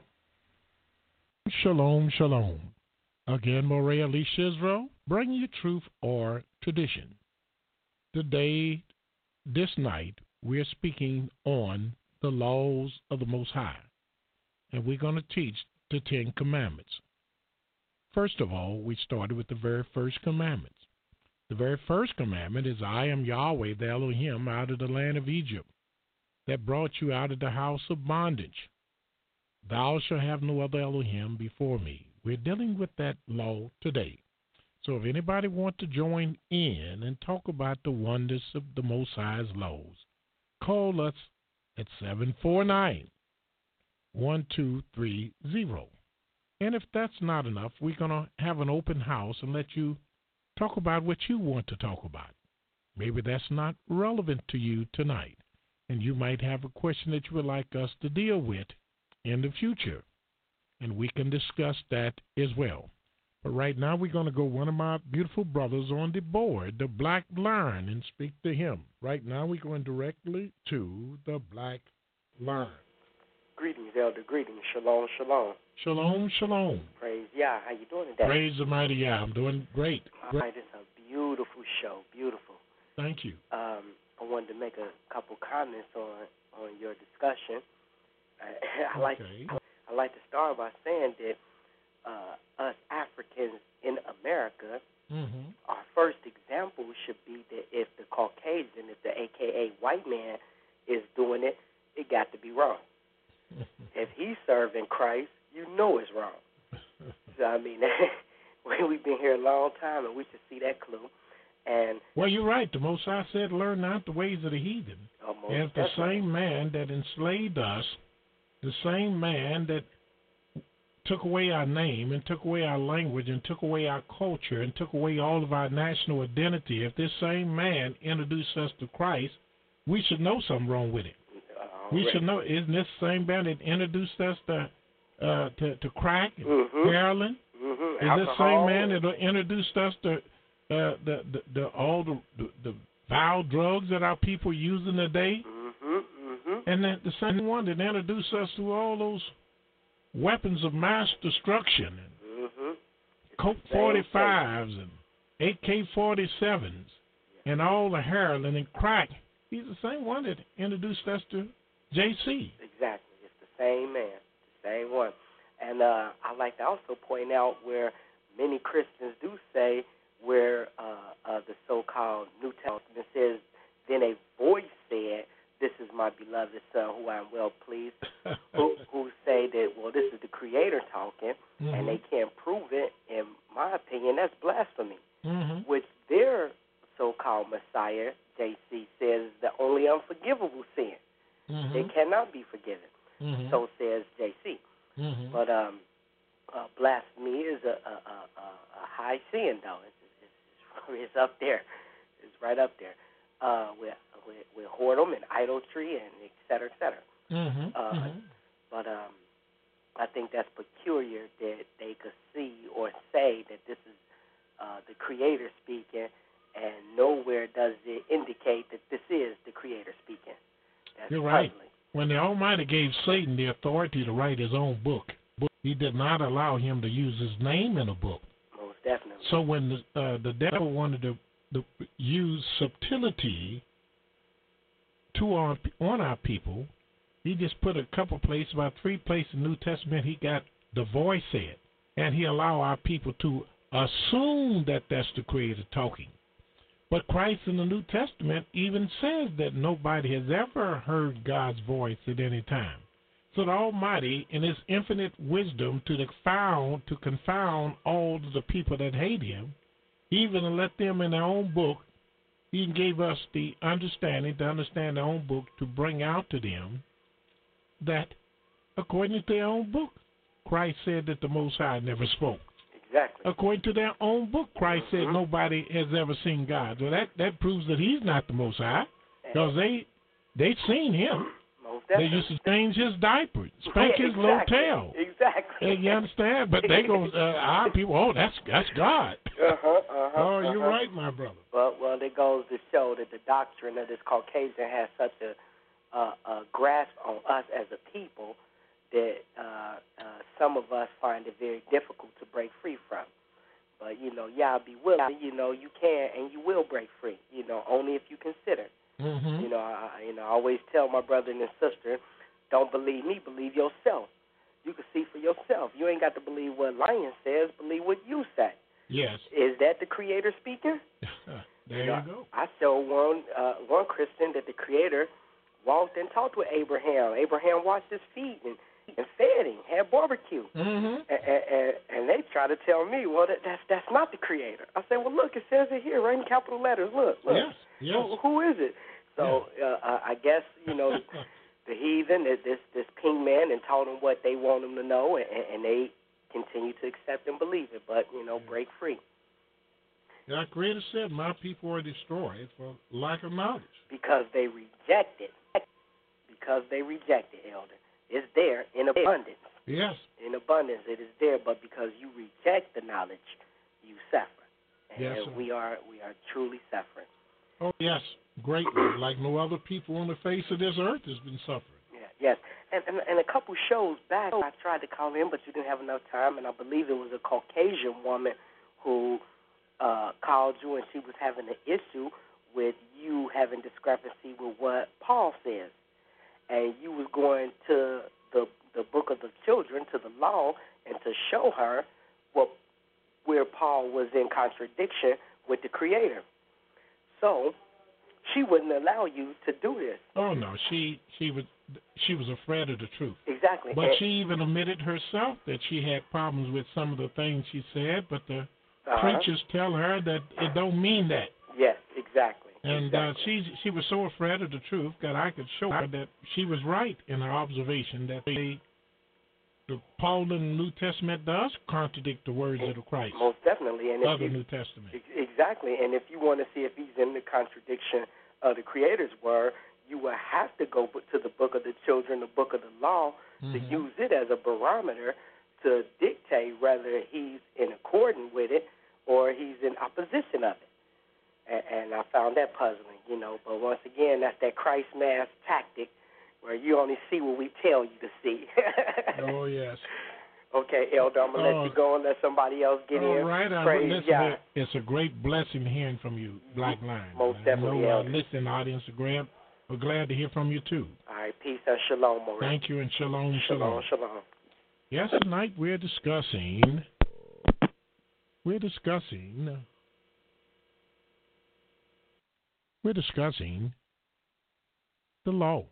Shalom, shalom. Again, Moray Alicia Israel, bringing you truth or tradition. Today, this night, we're speaking on the laws of the Most High, and we're going to teach the Ten Commandments. First of all, we started with the very first commandment. The very first commandment is, I am Yahweh, the Elohim, out of the land of Egypt, that brought you out of the house of bondage. Thou shalt have no other Elohim before me. We're dealing with that law today. So if anybody wants to join in and talk about the wonders of the Most High's laws, call us at seven four nine, one two three zero. And if that's not enough, we're going to have an open house and let you talk about what you want to talk about. Maybe that's not relevant to you tonight, and you might have a question that you would like us to deal with in the future, and we can discuss that as well. But right now, we're going to go one of my beautiful brothers on the board, the Black Lion, and speak to him. Right now, we're going directly to the Black Lion. Greetings, Elder. Greetings. Shalom, shalom. Shalom, shalom. Praise Yah. How you doing today? Praise the mighty Yah. I'm doing great. All great. right, it's a beautiful show. Beautiful. Thank you. Um, I wanted to make a couple comments on, on your discussion. I, I like okay. I, I like to start by saying that uh, us Africans in America, mm-hmm. our first example should be that if the Caucasian, if the A K A white man is doing it, it got to be wrong. If he's serving Christ, you know it's wrong. So, I mean, we've been here a long time, and we should see that clue. And well, you're right. The Most High said, learn not the ways of the heathen. And if the same man that enslaved us, the same man that took away our name and took away our language and took away our culture and took away all of our national identity, if this same man introduced us to Christ, we should know something wrong with it. Uh, we right. should know. Isn't this same man that introduced us to uh, to, to crack and mm-hmm. heroin? Mm-hmm. Is this same man that introduced us to uh, the, the the all the, the the vile drugs that our people using today? Mm-hmm. Mm-hmm. And that the same one that introduced us to all those weapons of mass destruction, and mm-hmm. Colt forty-fives and A K forty-sevens, yeah. and all the heroin and crack. He's the same one that introduced us to J C. Exactly. It's the same man, the same one. And uh, I like to also point out where many Christians do say where uh, uh, the so-called New Testament says, then a voice said, this is my beloved son who I am well pleased, who, who say that, well, this is the Creator talking, mm-hmm. and they can't prove it. In my opinion, that's blasphemy, mm-hmm. which their so-called Messiah, J C, says is the only unforgivable sin. Mm-hmm. They cannot be forgiven. Mm-hmm. So says J C. Mm-hmm. But um, uh, blasphemy is a, a, a, a high sin, though. It's, it's, it's up there. It's right up there uh, with, with with whoredom and idolatry and et cetera, et cetera. Mm-hmm. Uh, mm-hmm. But um, I think that's peculiar that they could see or say that this is uh, the Creator speaking, and nowhere does it indicate that this is the Creator speaking. That's You're right. Puzzling. When the Almighty gave Satan the authority to write his own book, he did not allow him to use his name in a book. Most definitely. So when the, uh, the devil wanted to, to use subtlety to our, on our people, he just put a couple places, about three places in the New Testament, he got the voice said. And he allowed our people to assume that that's the Creator talking. But Christ in the New Testament even says that nobody has ever heard God's voice at any time. So the Almighty, in His infinite wisdom, to confound, to confound all the people that hate Him, He even let them in their own book. He gave us the understanding to understand their own book to bring out to them that, according to their own book, Christ said that the Most High never spoke. Exactly. According to their own book, Christ mm-hmm. said nobody has ever seen God. So that, that proves that He's not the Most High, because they they seen Him. Most they used to change His diaper, spank yeah, His exactly. little tail. Exactly. And you understand? But they go, uh, our people, oh, that's that's God. Uh-huh, uh-huh, oh, you're uh-huh. right, my brother. Well, well, it goes to show that the doctrine of this Caucasian has such a, uh, a grasp on us as a people that uh, uh, some of us find it very difficult to break free from. But, you know, y'all be willing, you know, you can and you will break free, you know, only if you consider. Mm-hmm. You know, I, you know, I always tell my brother and sister, don't believe me, believe yourself. You can see for yourself. You ain't got to believe what Lion says, believe what you say. Yes. Is that the Creator speaking? there you, you know, go. I showed one, uh, one Christian that the Creator walked and talked with Abraham. Abraham washed his feet and and fed him, had barbecue. Mm-hmm. And, and, and they try to tell me, well, that, that's that's not the Creator. I say, well, look, it says it here, right in capital letters. Look, look. Yes, yes. Who, who is it? So yeah. uh, I guess, you know, the heathen, this this ping man, and told them what they want them to know, and, and they continue to accept and believe it, but, you know, break free. Our Creator said, my people are destroyed for lack of knowledge. Because they reject it. Because they reject it, Elder. It's there in abundance. Yes. In abundance, it is there, but because you reject the knowledge, you suffer. And yes, sir. we are we are truly suffering. Oh, yes, greatly, like no other people on the face of this earth has been suffering. Yeah, yes, and, and and a couple shows back, I tried to call in, but you didn't have enough time, and I believe it was a Caucasian woman who uh, called you, and she was having an issue with you having discrepancy with what Paul says. And you was going to the the book of the children, to the law, and to show her what where Paul was in contradiction with the Creator. So she wouldn't allow you to do this. Oh no, she she was she was afraid of the truth. Exactly. But and, she even admitted herself that she had problems with some of the things she said, but the uh-huh. preachers tell her that it don't mean that. Yes, exactly. And exactly. uh, she she was so afraid of the truth that I could show her that she was right in her observation that they, the Paul in the New Testament does contradict the words and of Christ. Most definitely. And of the New Testament. Exactly. And if you want to see if he's in the contradiction of the Creator's word, you will have to go to the book of the children, the book of the law, mm-hmm. to use it as a barometer to dictate whether he's in accordance with it or he's in opposition of it. And I found that puzzling, you know. But once again, that's that Christ mass tactic where you only see what we tell you to see. Oh, yes. Okay, Elder, I'm going to oh, let you go and let somebody else get all in. All right. Praise listen, God. It's a great blessing hearing from you, Black Lion. Most definitely, I know, uh, Elder. listening audience, we're glad to hear from you, too. All right, peace and shalom, Maurice. Thank you, and shalom, shalom. Shalom, shalom. Yes, tonight we're discussing, we're discussing, we're discussing the law.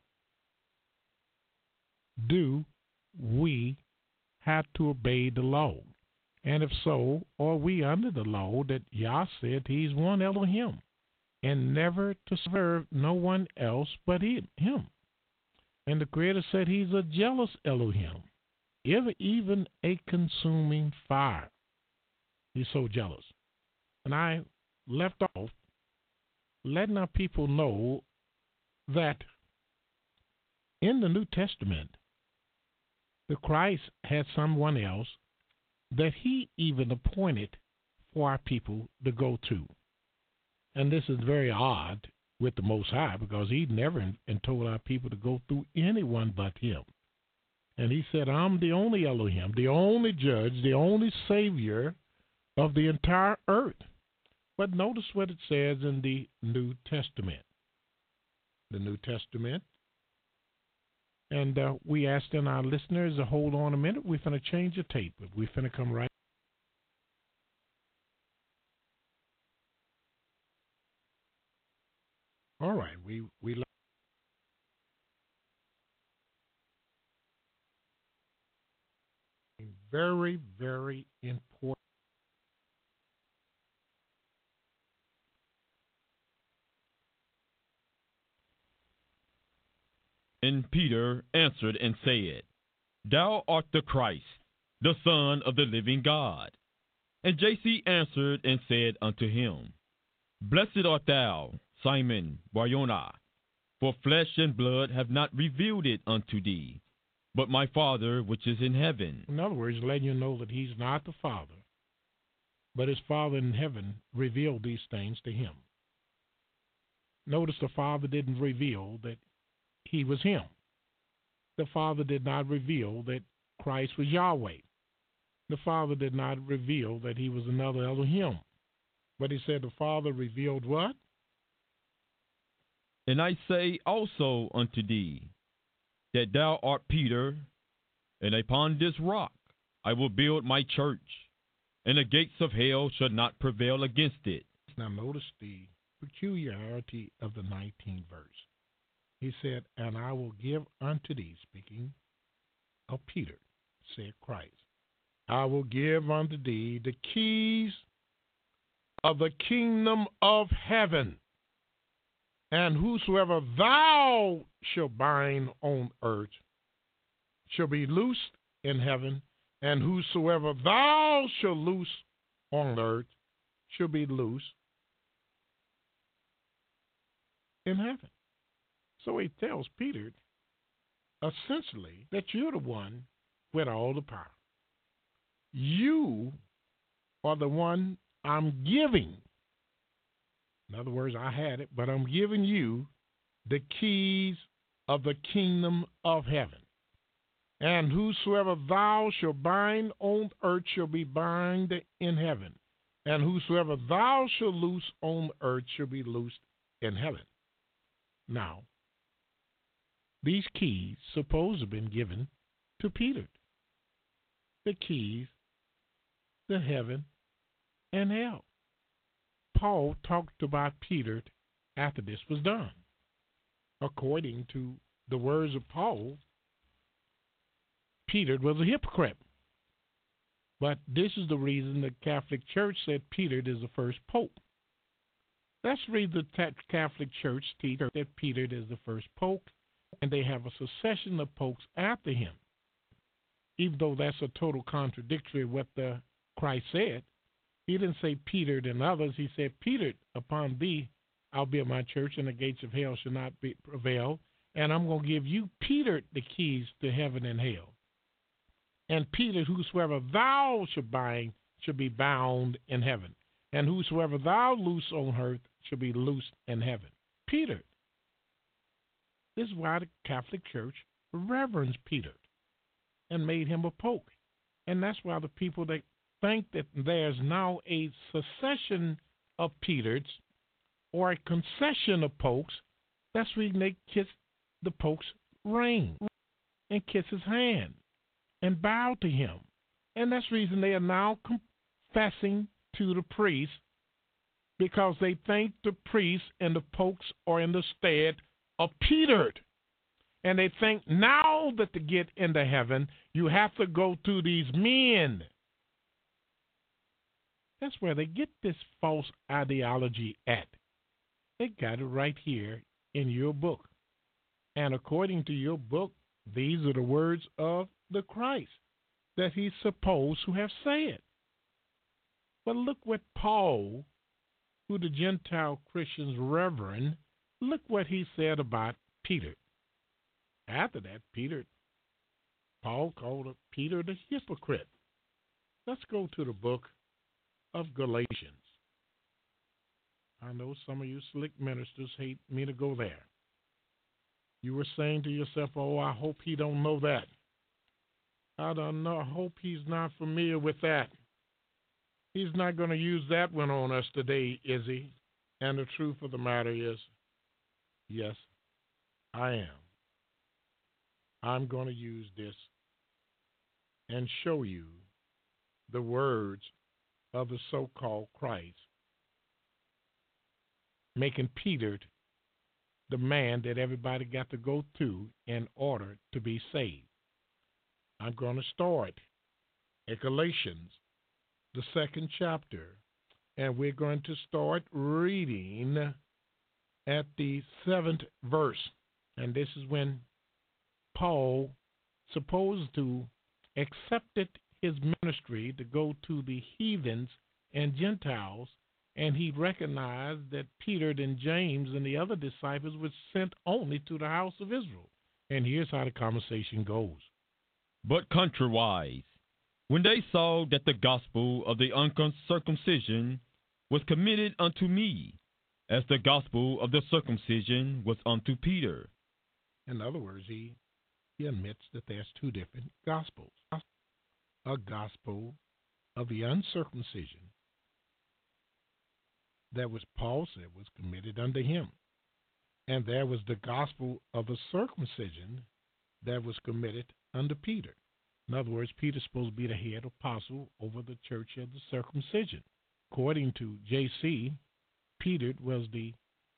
Do we have to obey the law? And if so, are we under the law that Yah said he's one Elohim and never to serve no one else but him? And the Creator said he's a jealous Elohim, even a consuming fire. He's so jealous. And I left off letting our people know that in the New Testament, the Christ had someone else that he even appointed for our people to go to. And this is very odd with the Most High, because he never and told our people to go through anyone but him. And he said, I'm the only Elohim, the only judge, the only savior of the entire earth. But notice what it says in the New Testament. The New Testament. And uh, we asked in our listeners to hold on a minute. We're going to change the tape. We're going to come right. All right. We we very, very important. And Peter answered and said, Thou art the Christ, the Son of the living God. And J C answered and said unto him, Blessed art thou, Simon Barjona, for flesh and blood have not revealed it unto thee, but my Father which is in heaven. In other words, letting you know that he's not the Father, but his Father in heaven revealed these things to him. Notice the Father didn't reveal that he was him. The Father did not reveal that Christ was Yahweh. The Father did not reveal that he was another Elohim. But he said the Father revealed what? And I say also unto thee, that thou art Peter, and upon this rock I will build my church, and the gates of hell shall not prevail against it. Now notice the peculiarity of the nineteenth verse. He said, and I will give unto thee, speaking of Peter, said Christ, I will give unto thee the keys of the kingdom of heaven. And whosoever thou shalt bind on earth shall be loosed in heaven, and whosoever thou shalt loose on earth shall be loosed in heaven. So he tells Peter, essentially, that you're the one with all the power. You are the one I'm giving. In other words, I had it, but I'm giving you the keys of the kingdom of heaven. And whosoever thou shalt bind on earth shall be bound in heaven. And whosoever thou shalt loose on earth shall be loosed in heaven. Now, these keys supposed to have been given to Peter. The keys to heaven and hell. Paul talked about Peter after this was done. According to the words of Paul, Peter was a hypocrite. But this is the reason the Catholic Church said Peter is the first pope. Let's read the Catholic Church teach that Peter is the first pope, and they have a succession of popes after him. Even though that's a total contradictory of what the Christ said. He didn't say Peter than others. He said, Peter, upon thee I'll build my church, and the gates of hell shall not be prevail. And I'm going to give you, Peter, the keys to heaven and hell. And Peter, whosoever thou shalt bind shall be bound in heaven. And whosoever thou loose on earth shall be loosed in heaven. Peter. This is why the Catholic Church reverends Peter and made him a pope. And that's why the people that think that there's now a succession of Peters or a concession of popes, that's when they kiss the pope's ring and kiss his hand. and bow to him. And that's the reason they are now confessing to the priest, because they think the priests and the popes are in the stead of Peter. And they think now that to get into heaven, you have to go through these men. That's where they get this false ideology at. They got it right here in your book. And according to your book, these are the words of the Christ that he's supposed to have said. But look what Paul, who the Gentile Christians reverend, look what he said about Peter. After that, Peter, Paul called Peter the hypocrite. Let's go to the book of Galatians. I know some of you slick ministers hate me to go there. You were saying to yourself, oh, I hope he don't know that. I don't know. I hope he's not familiar with that. He's not going to use that one on us today, is he? And the truth of the matter is, yes, I am. I'm going to use this and show you the words of the so-called Christ, making Peter the man that everybody got to go to in order to be saved. I'm going to start at Galatians, the second chapter, and we're going to start reading at the seventh verse. And this is when Paul, supposed to accepted his ministry to go to the heathens and Gentiles, and he recognized that Peter and James and the other disciples were sent only to the house of Israel. And here's how the conversation goes. But contrariwise, when they saw that the gospel of the uncircumcision was committed unto me, as the gospel of the circumcision was unto Peter. In other words, he, he admits that there's two different gospels. A gospel of the uncircumcision that was, Paul said, was committed unto him. And there was the gospel of the circumcision that was committed unto Peter. In other words, Peter's supposed to be the head apostle over the church of the circumcision. According to J C, Peter was the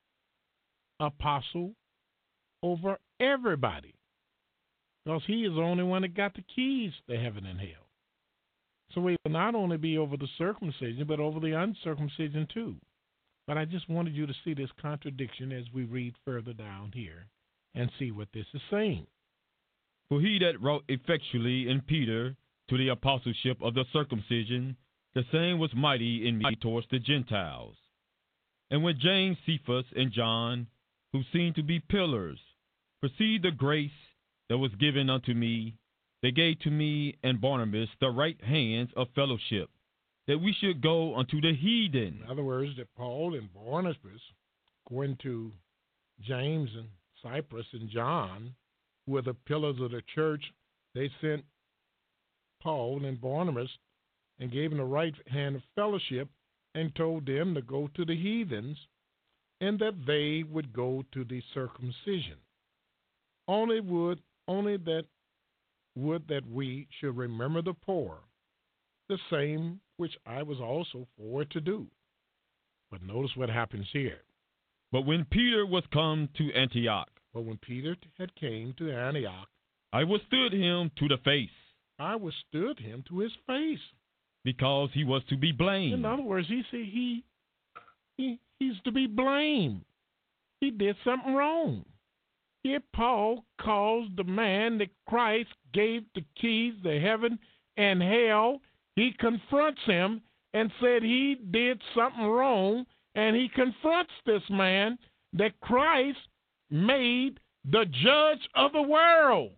apostle over everybody, because he is the only one that got the keys to heaven and hell. So he will not only be over the circumcision, but over the uncircumcision too. But I just wanted you to see this contradiction as we read further down here and see what this is saying. For he that wrought effectually in Peter to the apostleship of the circumcision, the same was mighty in me towards the Gentiles. And when James, Cephas, and John, who seemed to be pillars, perceived the grace that was given unto me, they gave to me and Barnabas the right hands of fellowship, that we should go unto the heathen. In other words, that Paul and Barnabas, according to James and Cyprus and John, who were the pillars of the church, they sent Paul and Barnabas and gave them the right hand of fellowship and told them to go to the heathens and that they would go to the circumcision. Only would, only that would that we should remember the poor, the same which I was also for to do. But notice what happens here. But when Peter was come to Antioch, But when Peter had came to Antioch, I withstood him to the face, I withstood him to his face. because he was to be blamed. In other words, he said he, he he's to be blamed. He did something wrong. Here Paul calls the man that Christ gave the keys to heaven and hell. He confronts him and said he did something wrong, and he confronts this man that Christ made the judge of the world.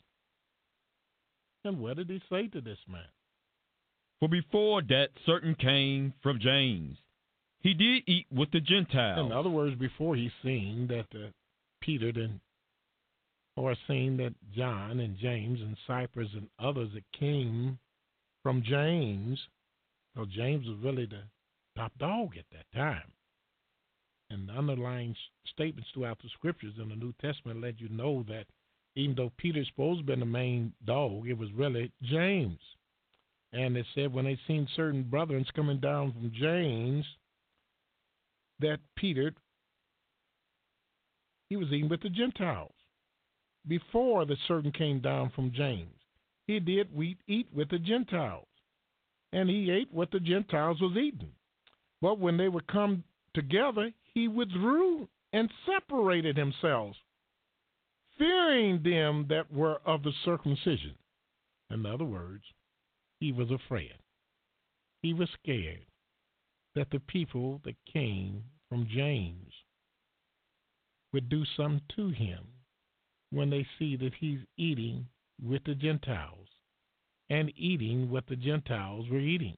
And what did he say to this man? For before that certain came from James, he did eat with the Gentiles. In other words, before he seen that uh, Peter and or seen that John and James and Cyprus and others that came from James, well, James was really the top dog at that time. And the underlying statements throughout the scriptures in the New Testament let you know that even though Peter's supposed to be the main dog, it was really James. And it said when they seen certain brethren coming down from James, that Peter, he was eating with the Gentiles. Before the certain came down from James, he did eat with the Gentiles. And he ate what the Gentiles was eating. But when they would come together, he withdrew and separated himself, fearing them that were of the circumcision. In other words, he was afraid. He was scared that the people that came from James would do something to him when they see that he's eating with the Gentiles and eating what the Gentiles were eating.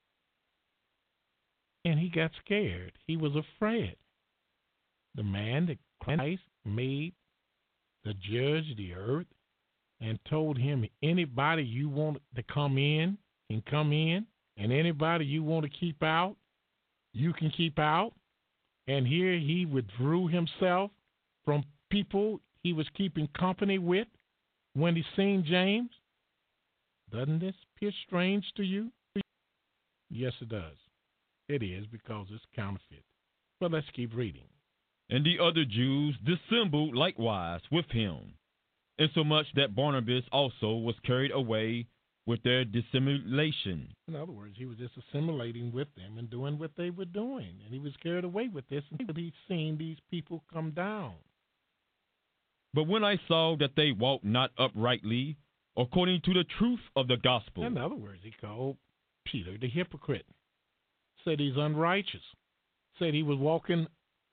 And he got scared. He was afraid. The man that Christ made the judge of the earth and told him, anybody you want to come in can come in, and anybody you want to keep out, you can keep out. And here he withdrew himself from people he was keeping company with when he seen James. Doesn't this appear strange to you? Yes, it does. It is, because it's counterfeit. But let's keep reading. And the other Jews dissembled likewise with him, insomuch that Barnabas also was carried away with their dissimulation. In other words, he was just assimilating with them and doing what they were doing. And he was carried away with this until he'd seen these people come down. But when I saw that they walked not uprightly, according to the truth of the gospel. In other words, he called Peter the hypocrite. Said he's unrighteous. Said he was walking.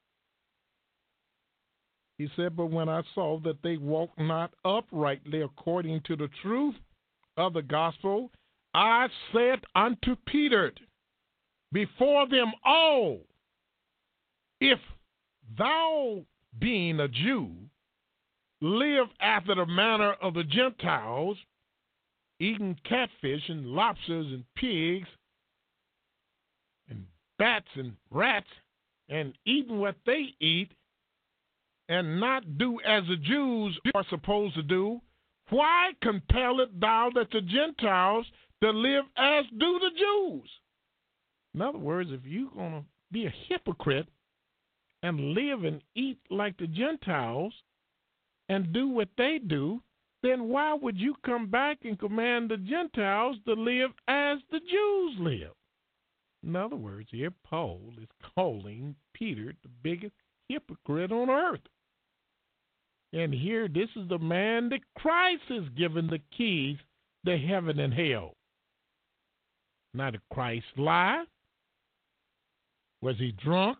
He said, but when I saw that they walked not uprightly according to the truth of the gospel, I said unto Peter before them all, if thou, being a Jew, live after the manner of the Gentiles, eating catfish and lobsters and pigs and bats and rats, and eating what they eat, and not do as the Jews are supposed to do, why compellest thou that the Gentiles to live as do the Jews? In other words, if you're going to be a hypocrite and live and eat like the Gentiles and do what they do, then why would you come back and command the Gentiles to live as the Jews live? In other words, here Paul is calling Peter the biggest hypocrite on earth. And here, this is the man that Christ has given the keys to heaven and hell. Now, did Christ lie? Was he drunk?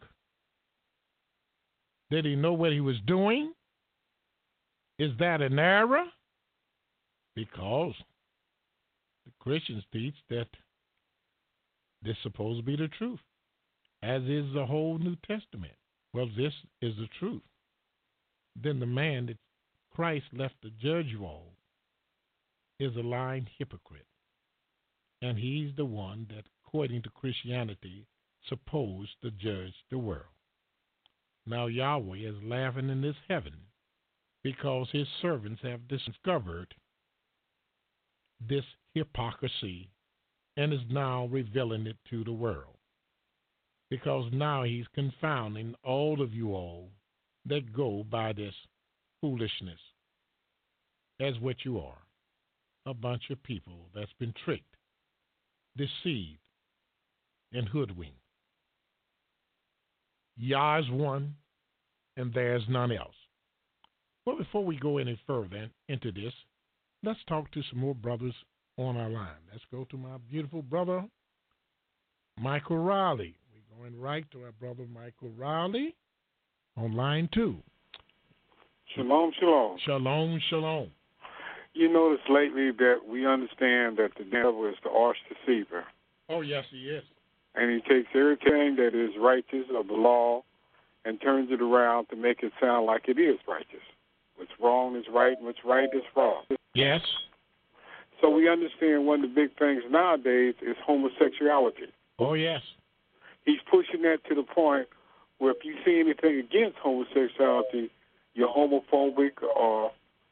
Did he know what he was doing? Is that an error? Because the Christians teach that this is supposed to be the truth, as is the whole New Testament. Well, this is the truth. Then the man that Christ left to judge you all is a lying hypocrite. And he's the one that, according to Christianity, supposed to judge the world. Now Yahweh is laughing in this heaven because his servants have discovered this hypocrisy and is now revealing it to the world. Because now he's confounding all of you all that go by this foolishness as what you are, a bunch of people that's been tricked, deceived, and hoodwinked. Yah is one, and there's none else. Well, before we go any further into this, let's talk to some more brothers on our line. Let's go to my beautiful brother, Michael Riley. We're going right to our brother, Michael Riley, on line two. Shalom, shalom. Shalom, shalom. You notice lately that we understand that the devil is the arch deceiver. Oh, yes, he is. And he takes everything that is righteous of the law and turns it around to make it sound like it is righteous. What's wrong is right, and what's right is wrong. Yes. So we understand one of the big things nowadays is homosexuality. Oh, yes. He's pushing that to the point where if you see anything against homosexuality, you're homophobic or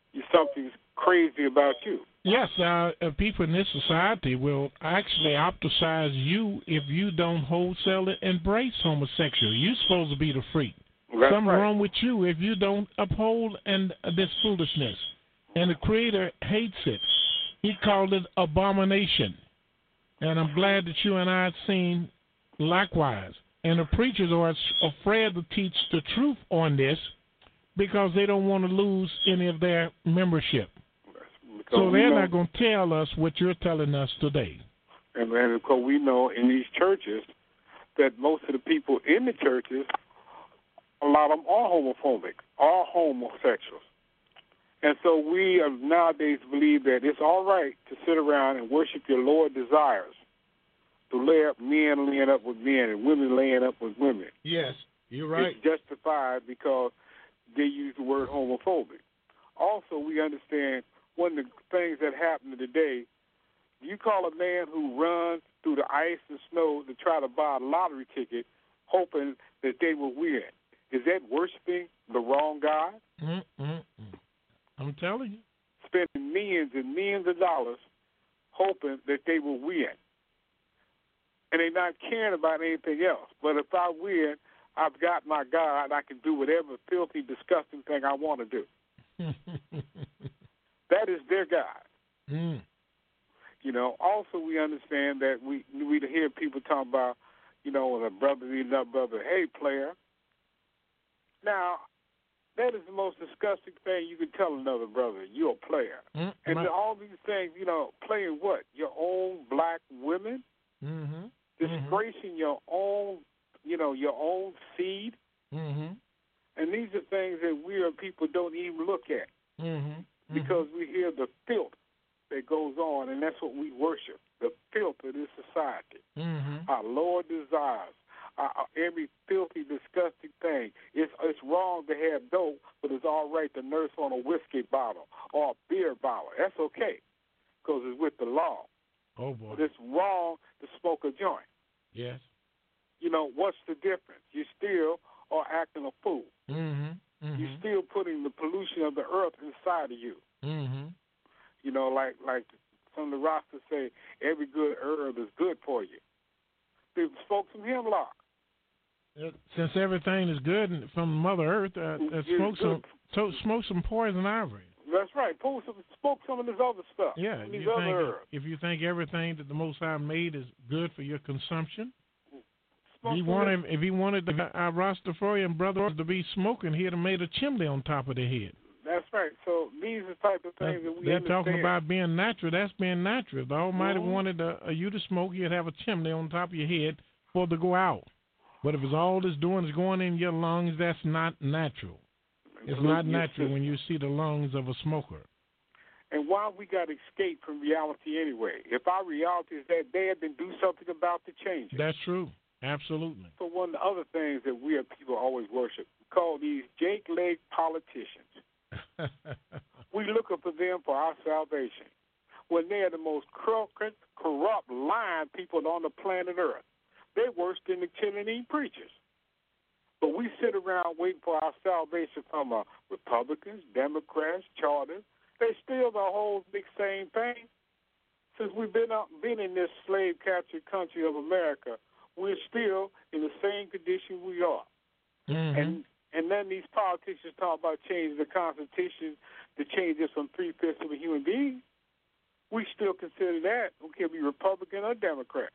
you something's crazy about you. Yes, uh, uh, people in this society will actually ostracize you if you don't wholesale embrace homosexual. You're supposed to be the freak. That's Something right. wrong with you if you don't uphold and uh, this foolishness. And the Creator hates it. He called it abomination. And I'm glad that you and I have seen likewise. And the preachers are afraid to teach the truth on this because they don't want to lose any of their membership. Because So they're know, not going to tell us what you're telling us today. And, and because we know in these churches that most of the people in the churches, a lot of them are homophobic, are homosexuals. And so we nowadays believe that it's all right to sit around and worship your Lord desires, to lay up men laying up with men and women laying up with women. Yes, you're right. It's justified because they use the word homophobic. Also, we understand one of the things that happen today, you call a man who runs through the ice and snow to try to buy a lottery ticket hoping that they will win. Is that worshiping the wrong God? Mm-mm-mm. I'm telling you. Spending millions and millions of dollars hoping that they will win. And they're not caring about anything else. But if I win, I've got my God. I can do whatever filthy, disgusting thing I want to do. That is their God. Mm. You know, also we understand that we we hear people talk about, you know, when a brother meets another brother, hey, player. Now, that is the most disgusting thing you can tell another brother. You're a player. Mm, and my- all these things, you know, playing what? Your own black women? Mm-hmm. Disgracing mm-hmm. your own, you know, your own seed? Mm-hmm. And these are things that we are people don't even look at Mm-hmm. because we hear the filth that goes on, and that's what we worship, the filth of this society. Mm-hmm. Our Lord desires. Uh, every filthy, disgusting thing. It's it's wrong to have dope, but it's all right to nurse on a whiskey bottle or a beer bottle. That's okay because it's with the law. Oh, boy. But it's wrong to smoke a joint. Yes. You know, what's the difference? You still are acting a fool. Mm-hmm. Mm-hmm. You're still putting the pollution of the earth inside of you. Mm-hmm. You know, like like some of the Rastas say, every good herb is good for you. They spoke some hemlock. Since everything is good from Mother Earth, uh, uh, smoke some to, smoke some poison ivory. That's right. Pull some, smoke some of this other stuff. Yeah, these you other think herbs. if you think everything that the Most High made is good for your consumption, Smoke if he some wanted if he wanted the, our Rastafarian brothers to be smoking, he'd have made a chimney on top of their head. That's right. So these are the type of things that we They're understand. talking about being natural. That's being natural. If the Almighty Mhm. wanted uh, you to smoke, he'd have a chimney on top of your head for it to go out. But if it's all it's doing is going in your lungs, that's not natural. It's not natural when you see the lungs of a smoker. And why we got to escape from reality anyway? If our reality is that bad, then do something about the change. That's true. Absolutely. So one of the other things that we as people always worship, we call these Jake leg politicians. We looking for them for our salvation when they are the most crooked, corrupt, lying people on the planet Earth. They're worse than the Chinese preachers. But we sit around waiting for our salvation from uh, Republicans, Democrats, charters. They still the whole big same thing. Since we've been up, been in this slave-captured country of America, we're still in the same condition we are. Mm-hmm. And and then these politicians talk about changing the Constitution to change this from three-fifths of a human being. We still consider that, we can be Republican or Democrat.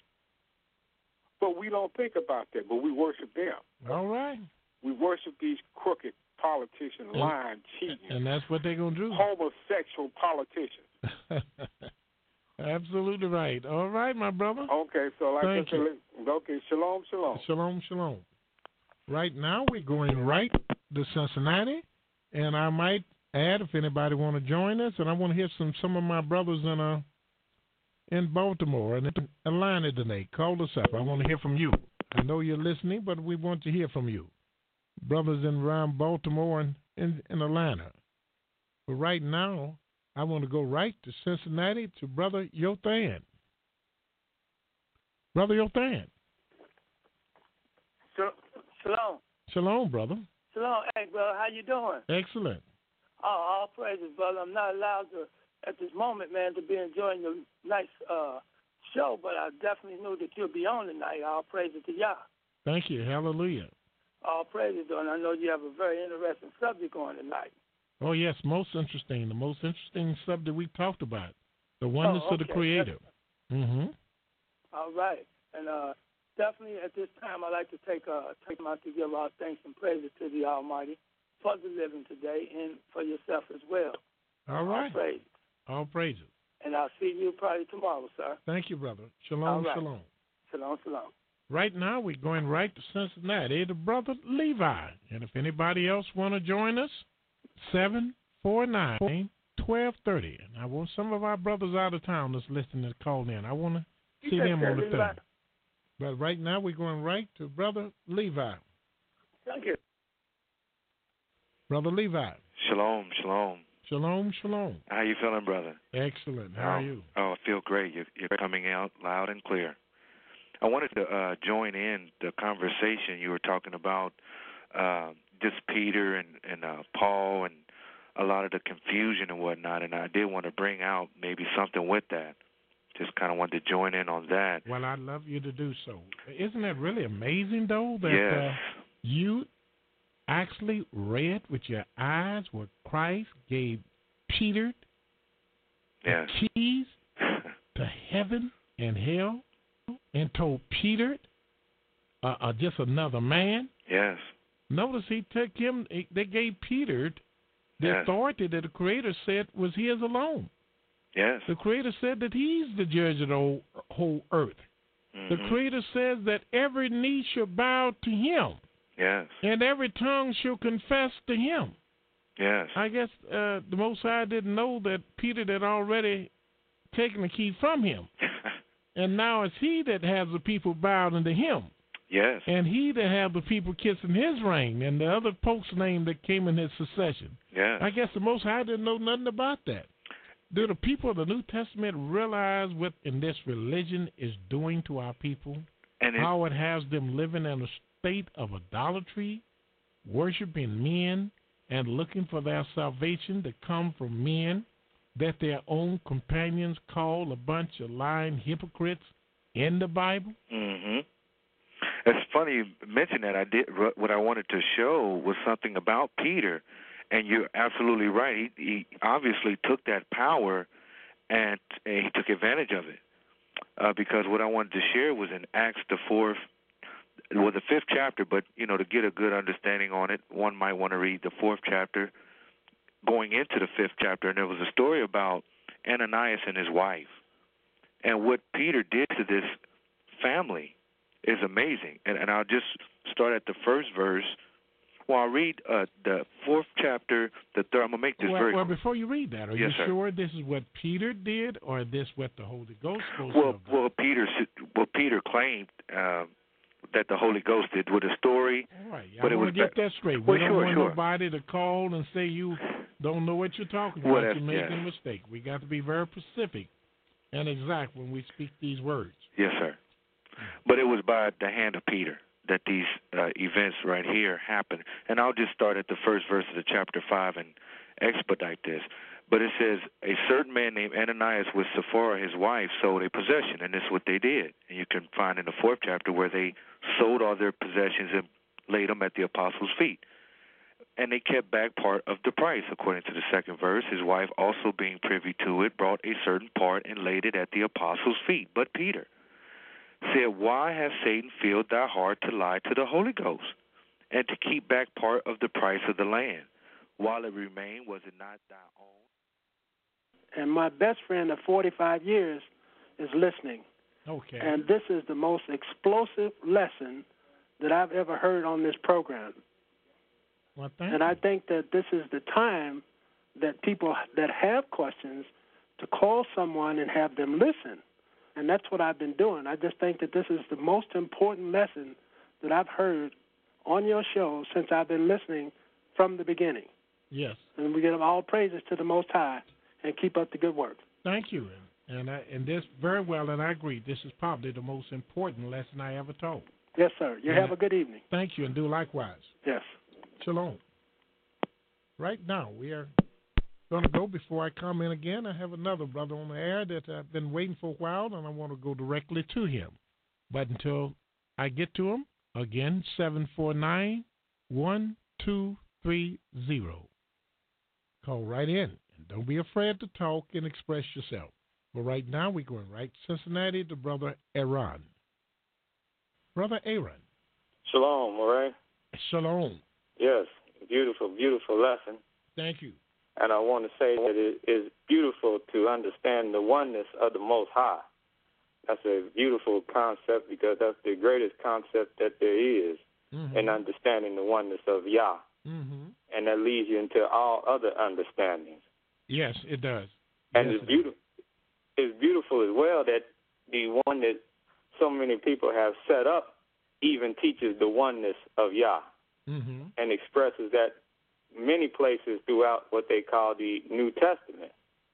But we don't think about that, but we worship them. All right. We worship these crooked politicians, And, lying, cheating, and that's what they're going to do. homosexual politicians. Absolutely right. All right, my brother. Okay, so like Thank I said, you. okay, shalom, shalom. Shalom, shalom. Right now, we're going right to Cincinnati, and I might add if anybody want to join us, and I want to hear some some of my brothers in uh in Baltimore and in Atlanta today. Call us up. I want to hear from you. I know you're listening, but we want to hear from you, brothers in around Baltimore and in, in Atlanta. But right now, I want to go right to Cincinnati to Brother Yothan. Brother Yothan. Shalom. Shalom, brother. Shalom. Hey, brother, how you doing? Excellent. Oh, all praises, brother. I'm not allowed to, at this moment, man, to be enjoying the nice uh, show, but I definitely knew that you'll be on tonight. All praises to Yah. Thank you. Hallelujah. All praises, though, and I know you have a very interesting subject on tonight. Oh, yes, most interesting. The most interesting subject we talked about, the oneness oh, of the okay. Creator. Mm-hmm. All right. And uh, definitely at this time, I'd like to take, uh, take time out to give our thanks and praises to the Almighty for the living today and for yourself as well. All right. All praises. All praises. And I'll see you probably tomorrow, sir. Thank you, brother. Shalom, All right. shalom. Shalom, shalom. Right now, we're going right to Cincinnati to Brother Levi. And if anybody else want to join us, seven four nine, one two three zero. And I want some of our brothers out of town that's listening to call in. I want to see them on the thing. But right now, we're going right to Brother Levi. Thank you. Brother Levi. Shalom, shalom. Shalom, shalom. How you feeling, brother? Excellent. How oh, are you? Oh, I feel great. You're, you're coming out loud and clear. I wanted to uh, join in the conversation. You were talking about uh, just Peter and, and uh, Paul and a lot of the confusion and whatnot, and I did want to bring out maybe something with that. Just kind of wanted to join in on that. Well, I'd love you to do so. Isn't that really amazing, though, that yes. uh, you actually read with your eyes what Christ gave Peter yes. the keys to heaven and hell and told Peter, uh, uh, just another man? Yes. Notice he took him, they gave Peter the yes. authority that the Creator said was his alone. Yes. The Creator said that he's the judge of the whole, whole earth. Mm-hmm. The Creator says that every knee shall bow to him. Yes. And every tongue shall confess to him. Yes. I guess uh, the Most High didn't know that Peter had already taken the key from him. And now it's he that has the people bowed unto him. Yes. And he that have the people kissing his ring and the other folks' name that came in his succession. Yes. I guess the Most High didn't know nothing about that. Do the people of the New Testament realize what in this religion is doing to our people? And it, how it has them living in a state of idolatry, worshiping men, and looking for their salvation to come from men that their own companions call a bunch of lying hypocrites in the Bible? Mm-hmm. It's funny you mentioned that. I did what I wanted to show was something about Peter, and you're absolutely right. He, he obviously took that power and, and he took advantage of it. Uh, because what I wanted to share was in Acts the fourth, well, the fifth chapter, but, you know, to get a good understanding on it, one might want to read the fourth chapter going into the fifth chapter, and there was a story about Ananias and his wife. And what Peter did to this family is amazing. And, and I'll just start at the first verse. Well, I'll read uh, the fourth chapter, the third. I'm going to make this well, very Well, before you read that, are yes, you sir. sure this is what Peter did, or is this what the Holy Ghost supposed well, to have done? Well, Peter, well, Peter claimed uh, that the Holy Ghost did with a story. All right, but I it want was to get ba- that straight. Well, we don't sure, want sure. nobody to call and say you don't know what you're talking Well, about. You're making yes. a mistake. We got to be very specific and exact when we speak these words. Yes, sir. But it was by the hand of Peter that these uh, events right here happened. And I'll just start at the first verse of the chapter five and expedite this. But it says, a certain man named Ananias with Sapphira, his wife, sold a possession, and this is what they did. And you can find in the fourth chapter where they sold all their possessions and laid them at the apostles' feet. And they kept back part of the price, according to the second verse. His wife, also being privy to it, brought a certain part and laid it at the apostles' feet. But Peter said, why has Satan filled thy heart to lie to the Holy Ghost, and to keep back part of the price of the land? While it remained, was it not thy own? And my best friend of forty-five years is listening. Okay. And this is the most explosive lesson that I've ever heard on this program. Well, thank and you. I think that this is the time that people that have questions to call someone and have them listen. And that's what I've been doing. I just think that this is the most important lesson that I've heard on your show since I've been listening from the beginning. Yes. And we give all praises to the Most High and keep up the good work. Thank you. And I, and this very well, and I agree, this is probably the most important lesson I ever told. Yes, sir. You and have a good evening. Thank you, and do likewise. Yes. Shalom. Right now, we are going to go before I come in again. I have another brother on the air that I've been waiting for a while, and I want to go directly to him. But until I get to him, again, seven four nine, one two three zero. Call right in. And don't be afraid to talk and express yourself. But right now, we're going right to Cincinnati to Brother Aaron. Brother Aaron. Shalom, all right? Shalom. Yes, beautiful, beautiful lesson. Thank you. And I want to say that it is beautiful to understand the oneness of the Most High. That's a beautiful concept because that's the greatest concept that there is mm-hmm. in understanding the oneness of Yah. Mm-hmm. And that leads you into all other understandings. Yes, it does. And yes, it's beautiful. It's beautiful as well that the one that so many people have set up even teaches the oneness of Yah mm-hmm. and expresses that many places throughout what they call the New Testament.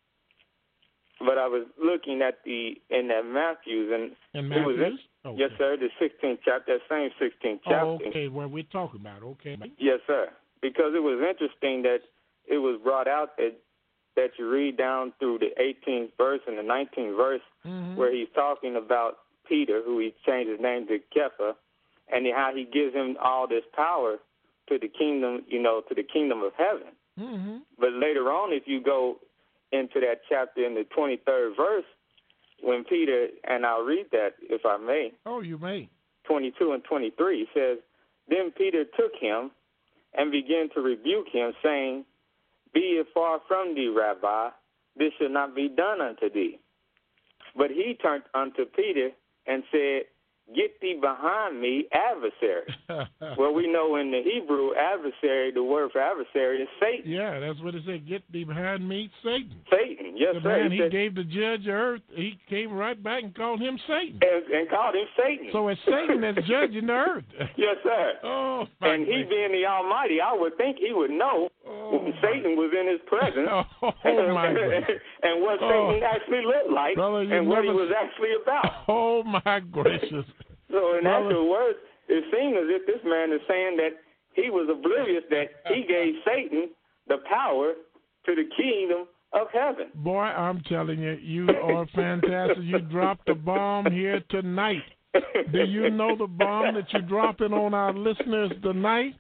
But I was looking at the in that Matthews and in Matthews? It was in, okay. Yes, sir. The sixteenth chapter, that same sixteenth chapter. Oh, okay. What we're talking about, okay. Yes, sir. Because it was interesting that it was brought out that that you read down through the eighteenth verse and the nineteenth verse, mm-hmm. where he's talking about Peter, who he changed his name to Kepha, and how he gives him all this power to the kingdom, you know, to the kingdom of heaven. Mm-hmm. But later on, if you go into that chapter in the twenty-third verse, when Peter, and I'll read that if I may. Oh, you may. twenty-two and twenty-three says, Then Peter took him and began to rebuke him, saying, Be it far from thee, Rabbi, this shall not be done unto thee. But he turned unto Peter and said, Get thee behind me, adversary. Well, we know in the Hebrew, adversary, the word for adversary is Satan. Yeah, that's what it said. Get thee behind me, Satan. Satan, yes, the sir. man he, he said, gave the judge of earth, he came right back and called him Satan. And, and called him Satan. So it's Satan that's judging the earth. Yes, sir. Oh, and he goodness. being the Almighty, I would think he would know oh, when Satan was in his presence. Oh, oh my goodness. And what oh. Satan actually looked like Brother, and what never... he was actually about. Oh, my gracious. So in Brother. actual words, it seems as if this man is saying that he was oblivious that he gave Satan the power to the kingdom of heaven. Boy, I'm telling you, you are fantastic. You dropped a bomb here tonight. Do you know the bomb that you're dropping on our listeners tonight?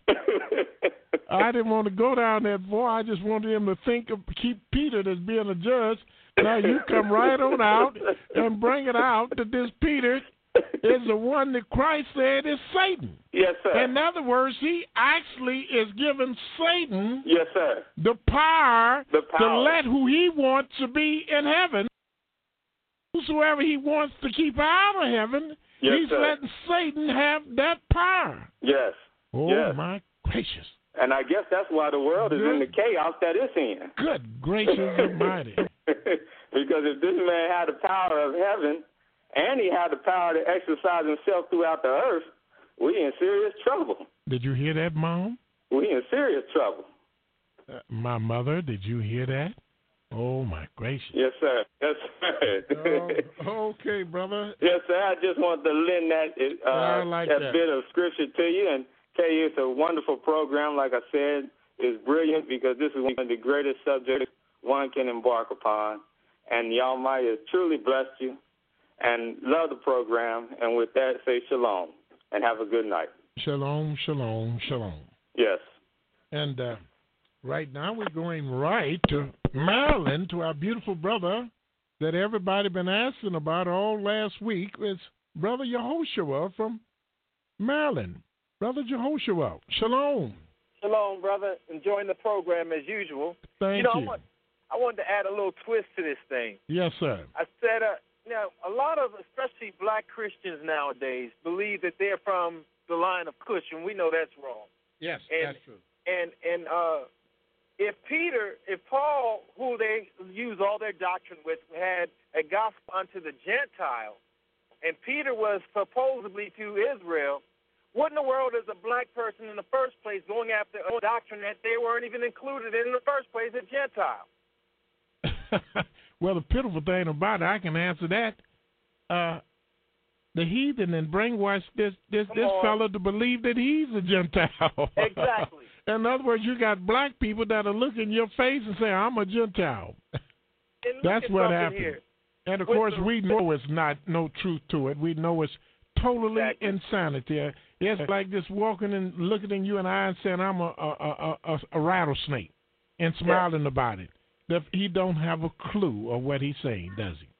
I didn't want to go down there, boy. I just wanted him to think of keep Peter as being a judge. Now you come right on out and bring it out that this Peter is the one that Christ said is Satan. Yes, sir. In other words, he actually is giving Satan yes, sir. The, power the power to let who he wants to be in heaven. Whosoever he wants to keep out of heaven, yes, he's sir. letting Satan have that power. Yes. Oh, yes. my gracious. And I guess that's why the world is Good. in the chaos that it's in. Good gracious almighty. Because if this man had the power of heaven, and he had the power to exercise himself throughout the earth, we in serious trouble. Did you hear that, Mom? We in serious trouble. Uh, my mother, did you hear that? Oh, my gracious. Yes, sir. Yes, sir. oh, okay, brother. Yes, sir. I just wanted to lend that, uh, I like that, that bit of scripture to you and tell you it's a wonderful program. Like I said, it's brilliant because this is one of the greatest subjects one can embark upon. And the Almighty has truly blessed you. And love the program, and with that, say shalom, and have a good night. Shalom, shalom, shalom. Yes. And uh, right now we're going right to Maryland, to our beautiful brother that everybody been asking about all last week. It's Brother Yehoshua from Maryland. Brother Yehoshua, shalom. Shalom, brother. Enjoying the program as usual. Thank you. Know, you. I, want, I wanted to add a little twist to this thing. Yes, sir. I said... Uh, Now, a lot of, especially black Christians nowadays, believe that they're from the line of Cush, and we know that's wrong. Yes, and, that's true. And and uh, if Peter, if Paul, who they use all their doctrine with, had a gospel unto the Gentile, and Peter was supposedly to Israel, what in the world is a black person in the first place going after a doctrine that they weren't even included in in the first place, a Gentile? Well, the pitiful thing about it, I can answer that. Uh, the heathen and brainwash this this, this fellow to believe that he's a Gentile. Exactly. In other words, you got black people that are looking in your face and say, I'm a Gentile. That's what happened. Here. And, of With course, the, we know it's not no truth to it. We know it's totally exactly. insanity. It's like just walking and looking in you and I and saying, I'm a, a, a, a, a rattlesnake and smiling yeah. about it. He don't have a clue of what he's saying, does he?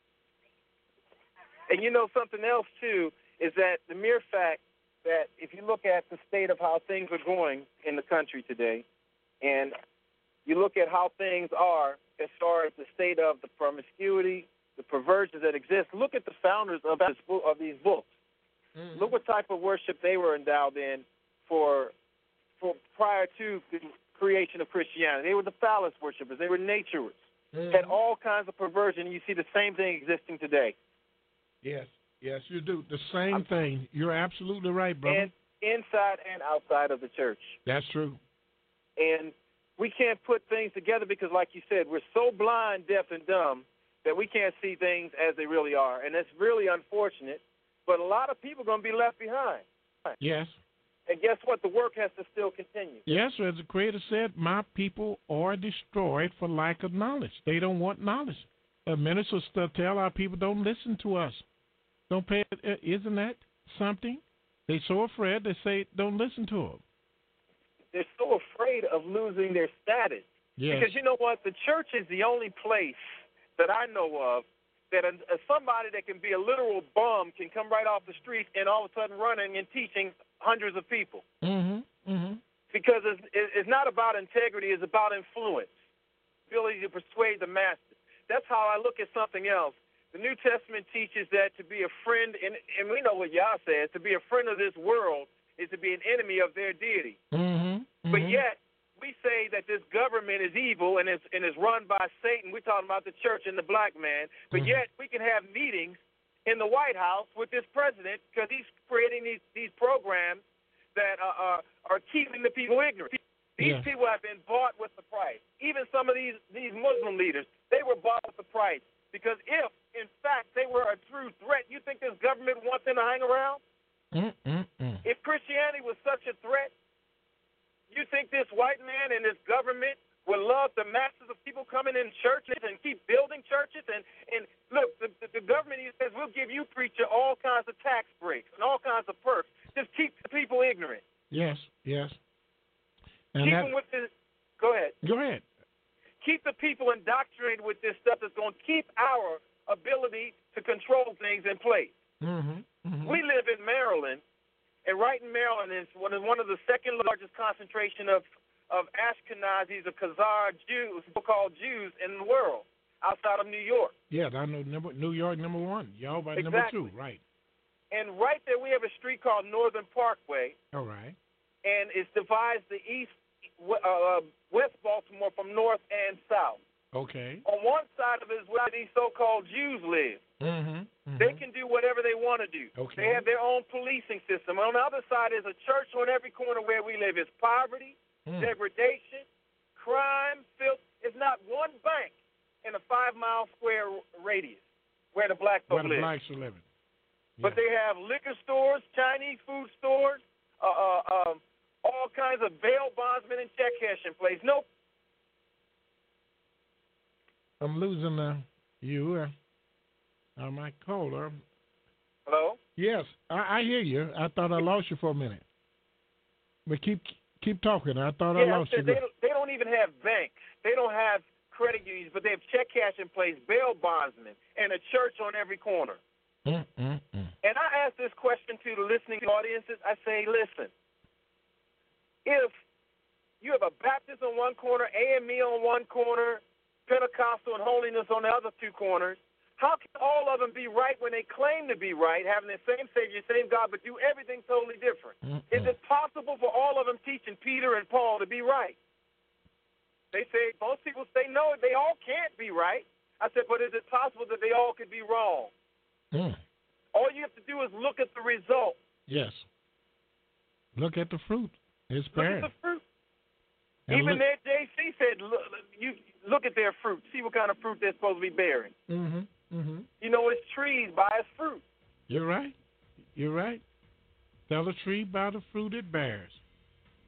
And you know something else, too, is that the mere fact that if you look at the state of how things are going in the country today, and you look at how things are as far as the state of the promiscuity, the perversions that exist, look at the founders of, this, of these books. Mm-hmm. Look what type of worship they were endowed in for, for prior to the creation of Christianity. They were the phallus worshipers. They were naturers. Mm-hmm. Had all kinds of perversion, and you see the same thing existing today. Yes. Yes, you do. The same I'm, thing. You're absolutely right, brother. And inside and outside of the church. That's true. And we can't put things together because, like you said, we're so blind, deaf, and dumb that we can't see things as they really are. And it's really unfortunate, but a lot of people are going to be left behind. Yes. And guess what? The work has to still continue. Yes, as the Creator said, my people are destroyed for lack of knowledge. They don't want knowledge. The ministers still tell our people, don't listen to us. Don't pay. Isn't that something? They're so afraid. They say, "Don't listen to them." They're so afraid of losing their status. Yes. Because you know what? The church is the only place that I know of that a, a somebody that can be a literal bum can come right off the street and all of a sudden running and teaching hundreds of people. Mm-hmm. Mm-hmm. Because it's, it's not about integrity. It's about influence, ability to persuade the masses. That's how I look at something else. The New Testament teaches that to be a friend, and, and we know what Yah says, to be a friend of this world is to be an enemy of their deity. Mm-hmm, mm-hmm. But yet, we say that this government is evil and is, and is run by Satan. We're talking about the church and the black man. But mm-hmm. yet, we can have meetings in the White House with this president because he's creating these, these programs that uh, are, are keeping the people ignorant. These yeah. people have been bought with the price. Even some of these, these Muslim leaders, they were bought with the price. Because if, in fact, they were a true threat, you think this government wants them to hang around? Mm-mm-mm. If Christianity was such a threat, you think this white man and this government would love the masses of people coming in churches and keep building churches? And, and look, the, the, the government says, we'll give you, preacher, all kinds of tax breaks and all kinds of perks. Just keep the people ignorant. Yes, yes. And keep that... them with the, go ahead. Go ahead. Keep the people indoctrinated with this stuff that's going to keep our ability to control things in place. Mm-hmm, mm-hmm. We live in Maryland, and right in Maryland is one of, one of the second largest concentration of, of Ashkenazis, of Khazar Jews, so-called Jews in the world, outside of New York. Yeah, I know number, New York number one. Y'all by exactly. number two, right. And right there we have a street called Northern Parkway. All right. And it divides the east Uh, West Baltimore from north and south. Okay. On one side of it is where these so-called Jews live. Mm-hmm, mm-hmm. They can do whatever they want to do. Okay. They have their own policing system. On the other side is a church on every corner where we live. It's poverty, mm. degradation, crime, filth. It's not one bank in a five-mile square radius where the black folk live. Where the blacks are living. Yeah. But they have liquor stores, Chinese food stores, uh, uh, um, all kinds of bail bondsmen and check cashing place. Nope. I'm losing uh, you. Uh, I might call her. Hello? Yes, I, I hear you. I thought I lost you for a minute. But keep keep talking. I thought yeah, I lost I you. They don't, they don't even have banks. They don't have credit unions, but they have check cashing place, bail bondsmen, and a church on every corner. Mm, mm, mm. And I ask this question to the listening audiences. I say, listen, if you have a Baptist on one corner, A M E on one corner, Pentecostal and holiness on the other two corners, how can all of them be right when they claim to be right, having the same Savior, same God, but do everything totally different? Mm-mm. Is it possible for all of them teaching Peter and Paul to be right? They say, most people say, no, they all can't be right. I said, but is it possible that they all could be wrong? Mm. All you have to do is look at the result. Yes. Look at the fruit. It's bad. Look at the fruit. And Even look, their J C said, look, you look at their fruit. See what kind of fruit they're supposed to be bearing. Mm-hmm, mm-hmm. You know, it's trees by its fruit. You're right. You're right. Tell a tree by the fruit it bears.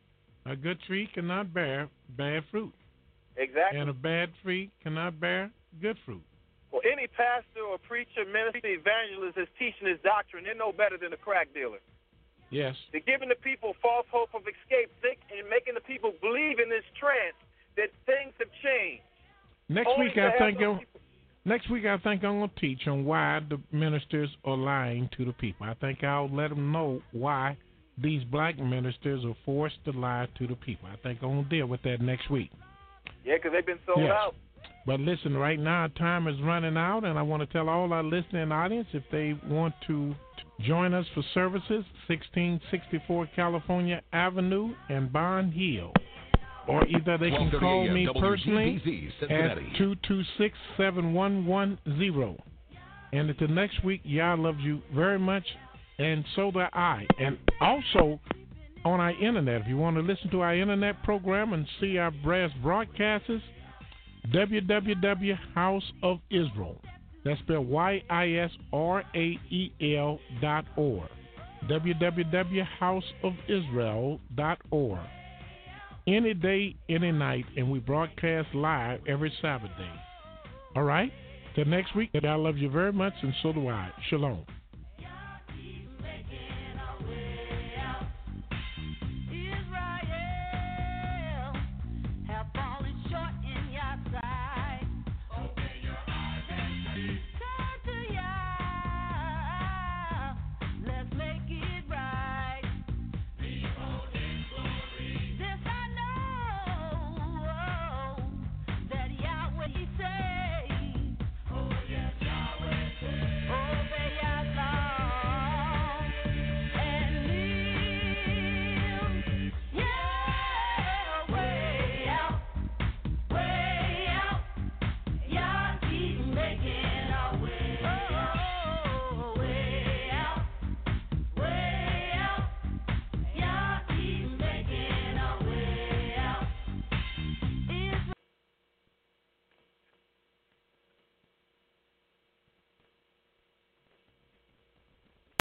A good tree cannot bear bad fruit. Exactly. And a bad tree cannot bear good fruit. Well, any pastor or preacher, minister, evangelist is teaching this doctrine. They're no better than a crack dealer. Yes. They're giving the people false hope of escape, think, and making the people believe in this trance that things have changed. Next Only week, I think no I'm, next week I think I'm going to teach on why the ministers are lying to the people. I think I'll let them know why these black ministers are forced to lie to the people. I think I'm going to deal with that next week. Yeah, because they've been sold yes. out. But listen, right now time is running out, and I want to tell all our listening audience if they want to join us for services, sixteen sixty-four California Avenue and Barn Hill. Or either they can call me personally at two two six, seven one one zero. And until next week, Yah loves you very much, and so do I. And also on our internet, if you want to listen to our internet program and see our brass broadcasts, w w w dot house of israel. That's spelled Y I S R A E L dot org. w w w dot house of israel dot org. Any day, any night, and we broadcast live every Saturday. All right? Till next week, I love you very much, and so do I. Shalom.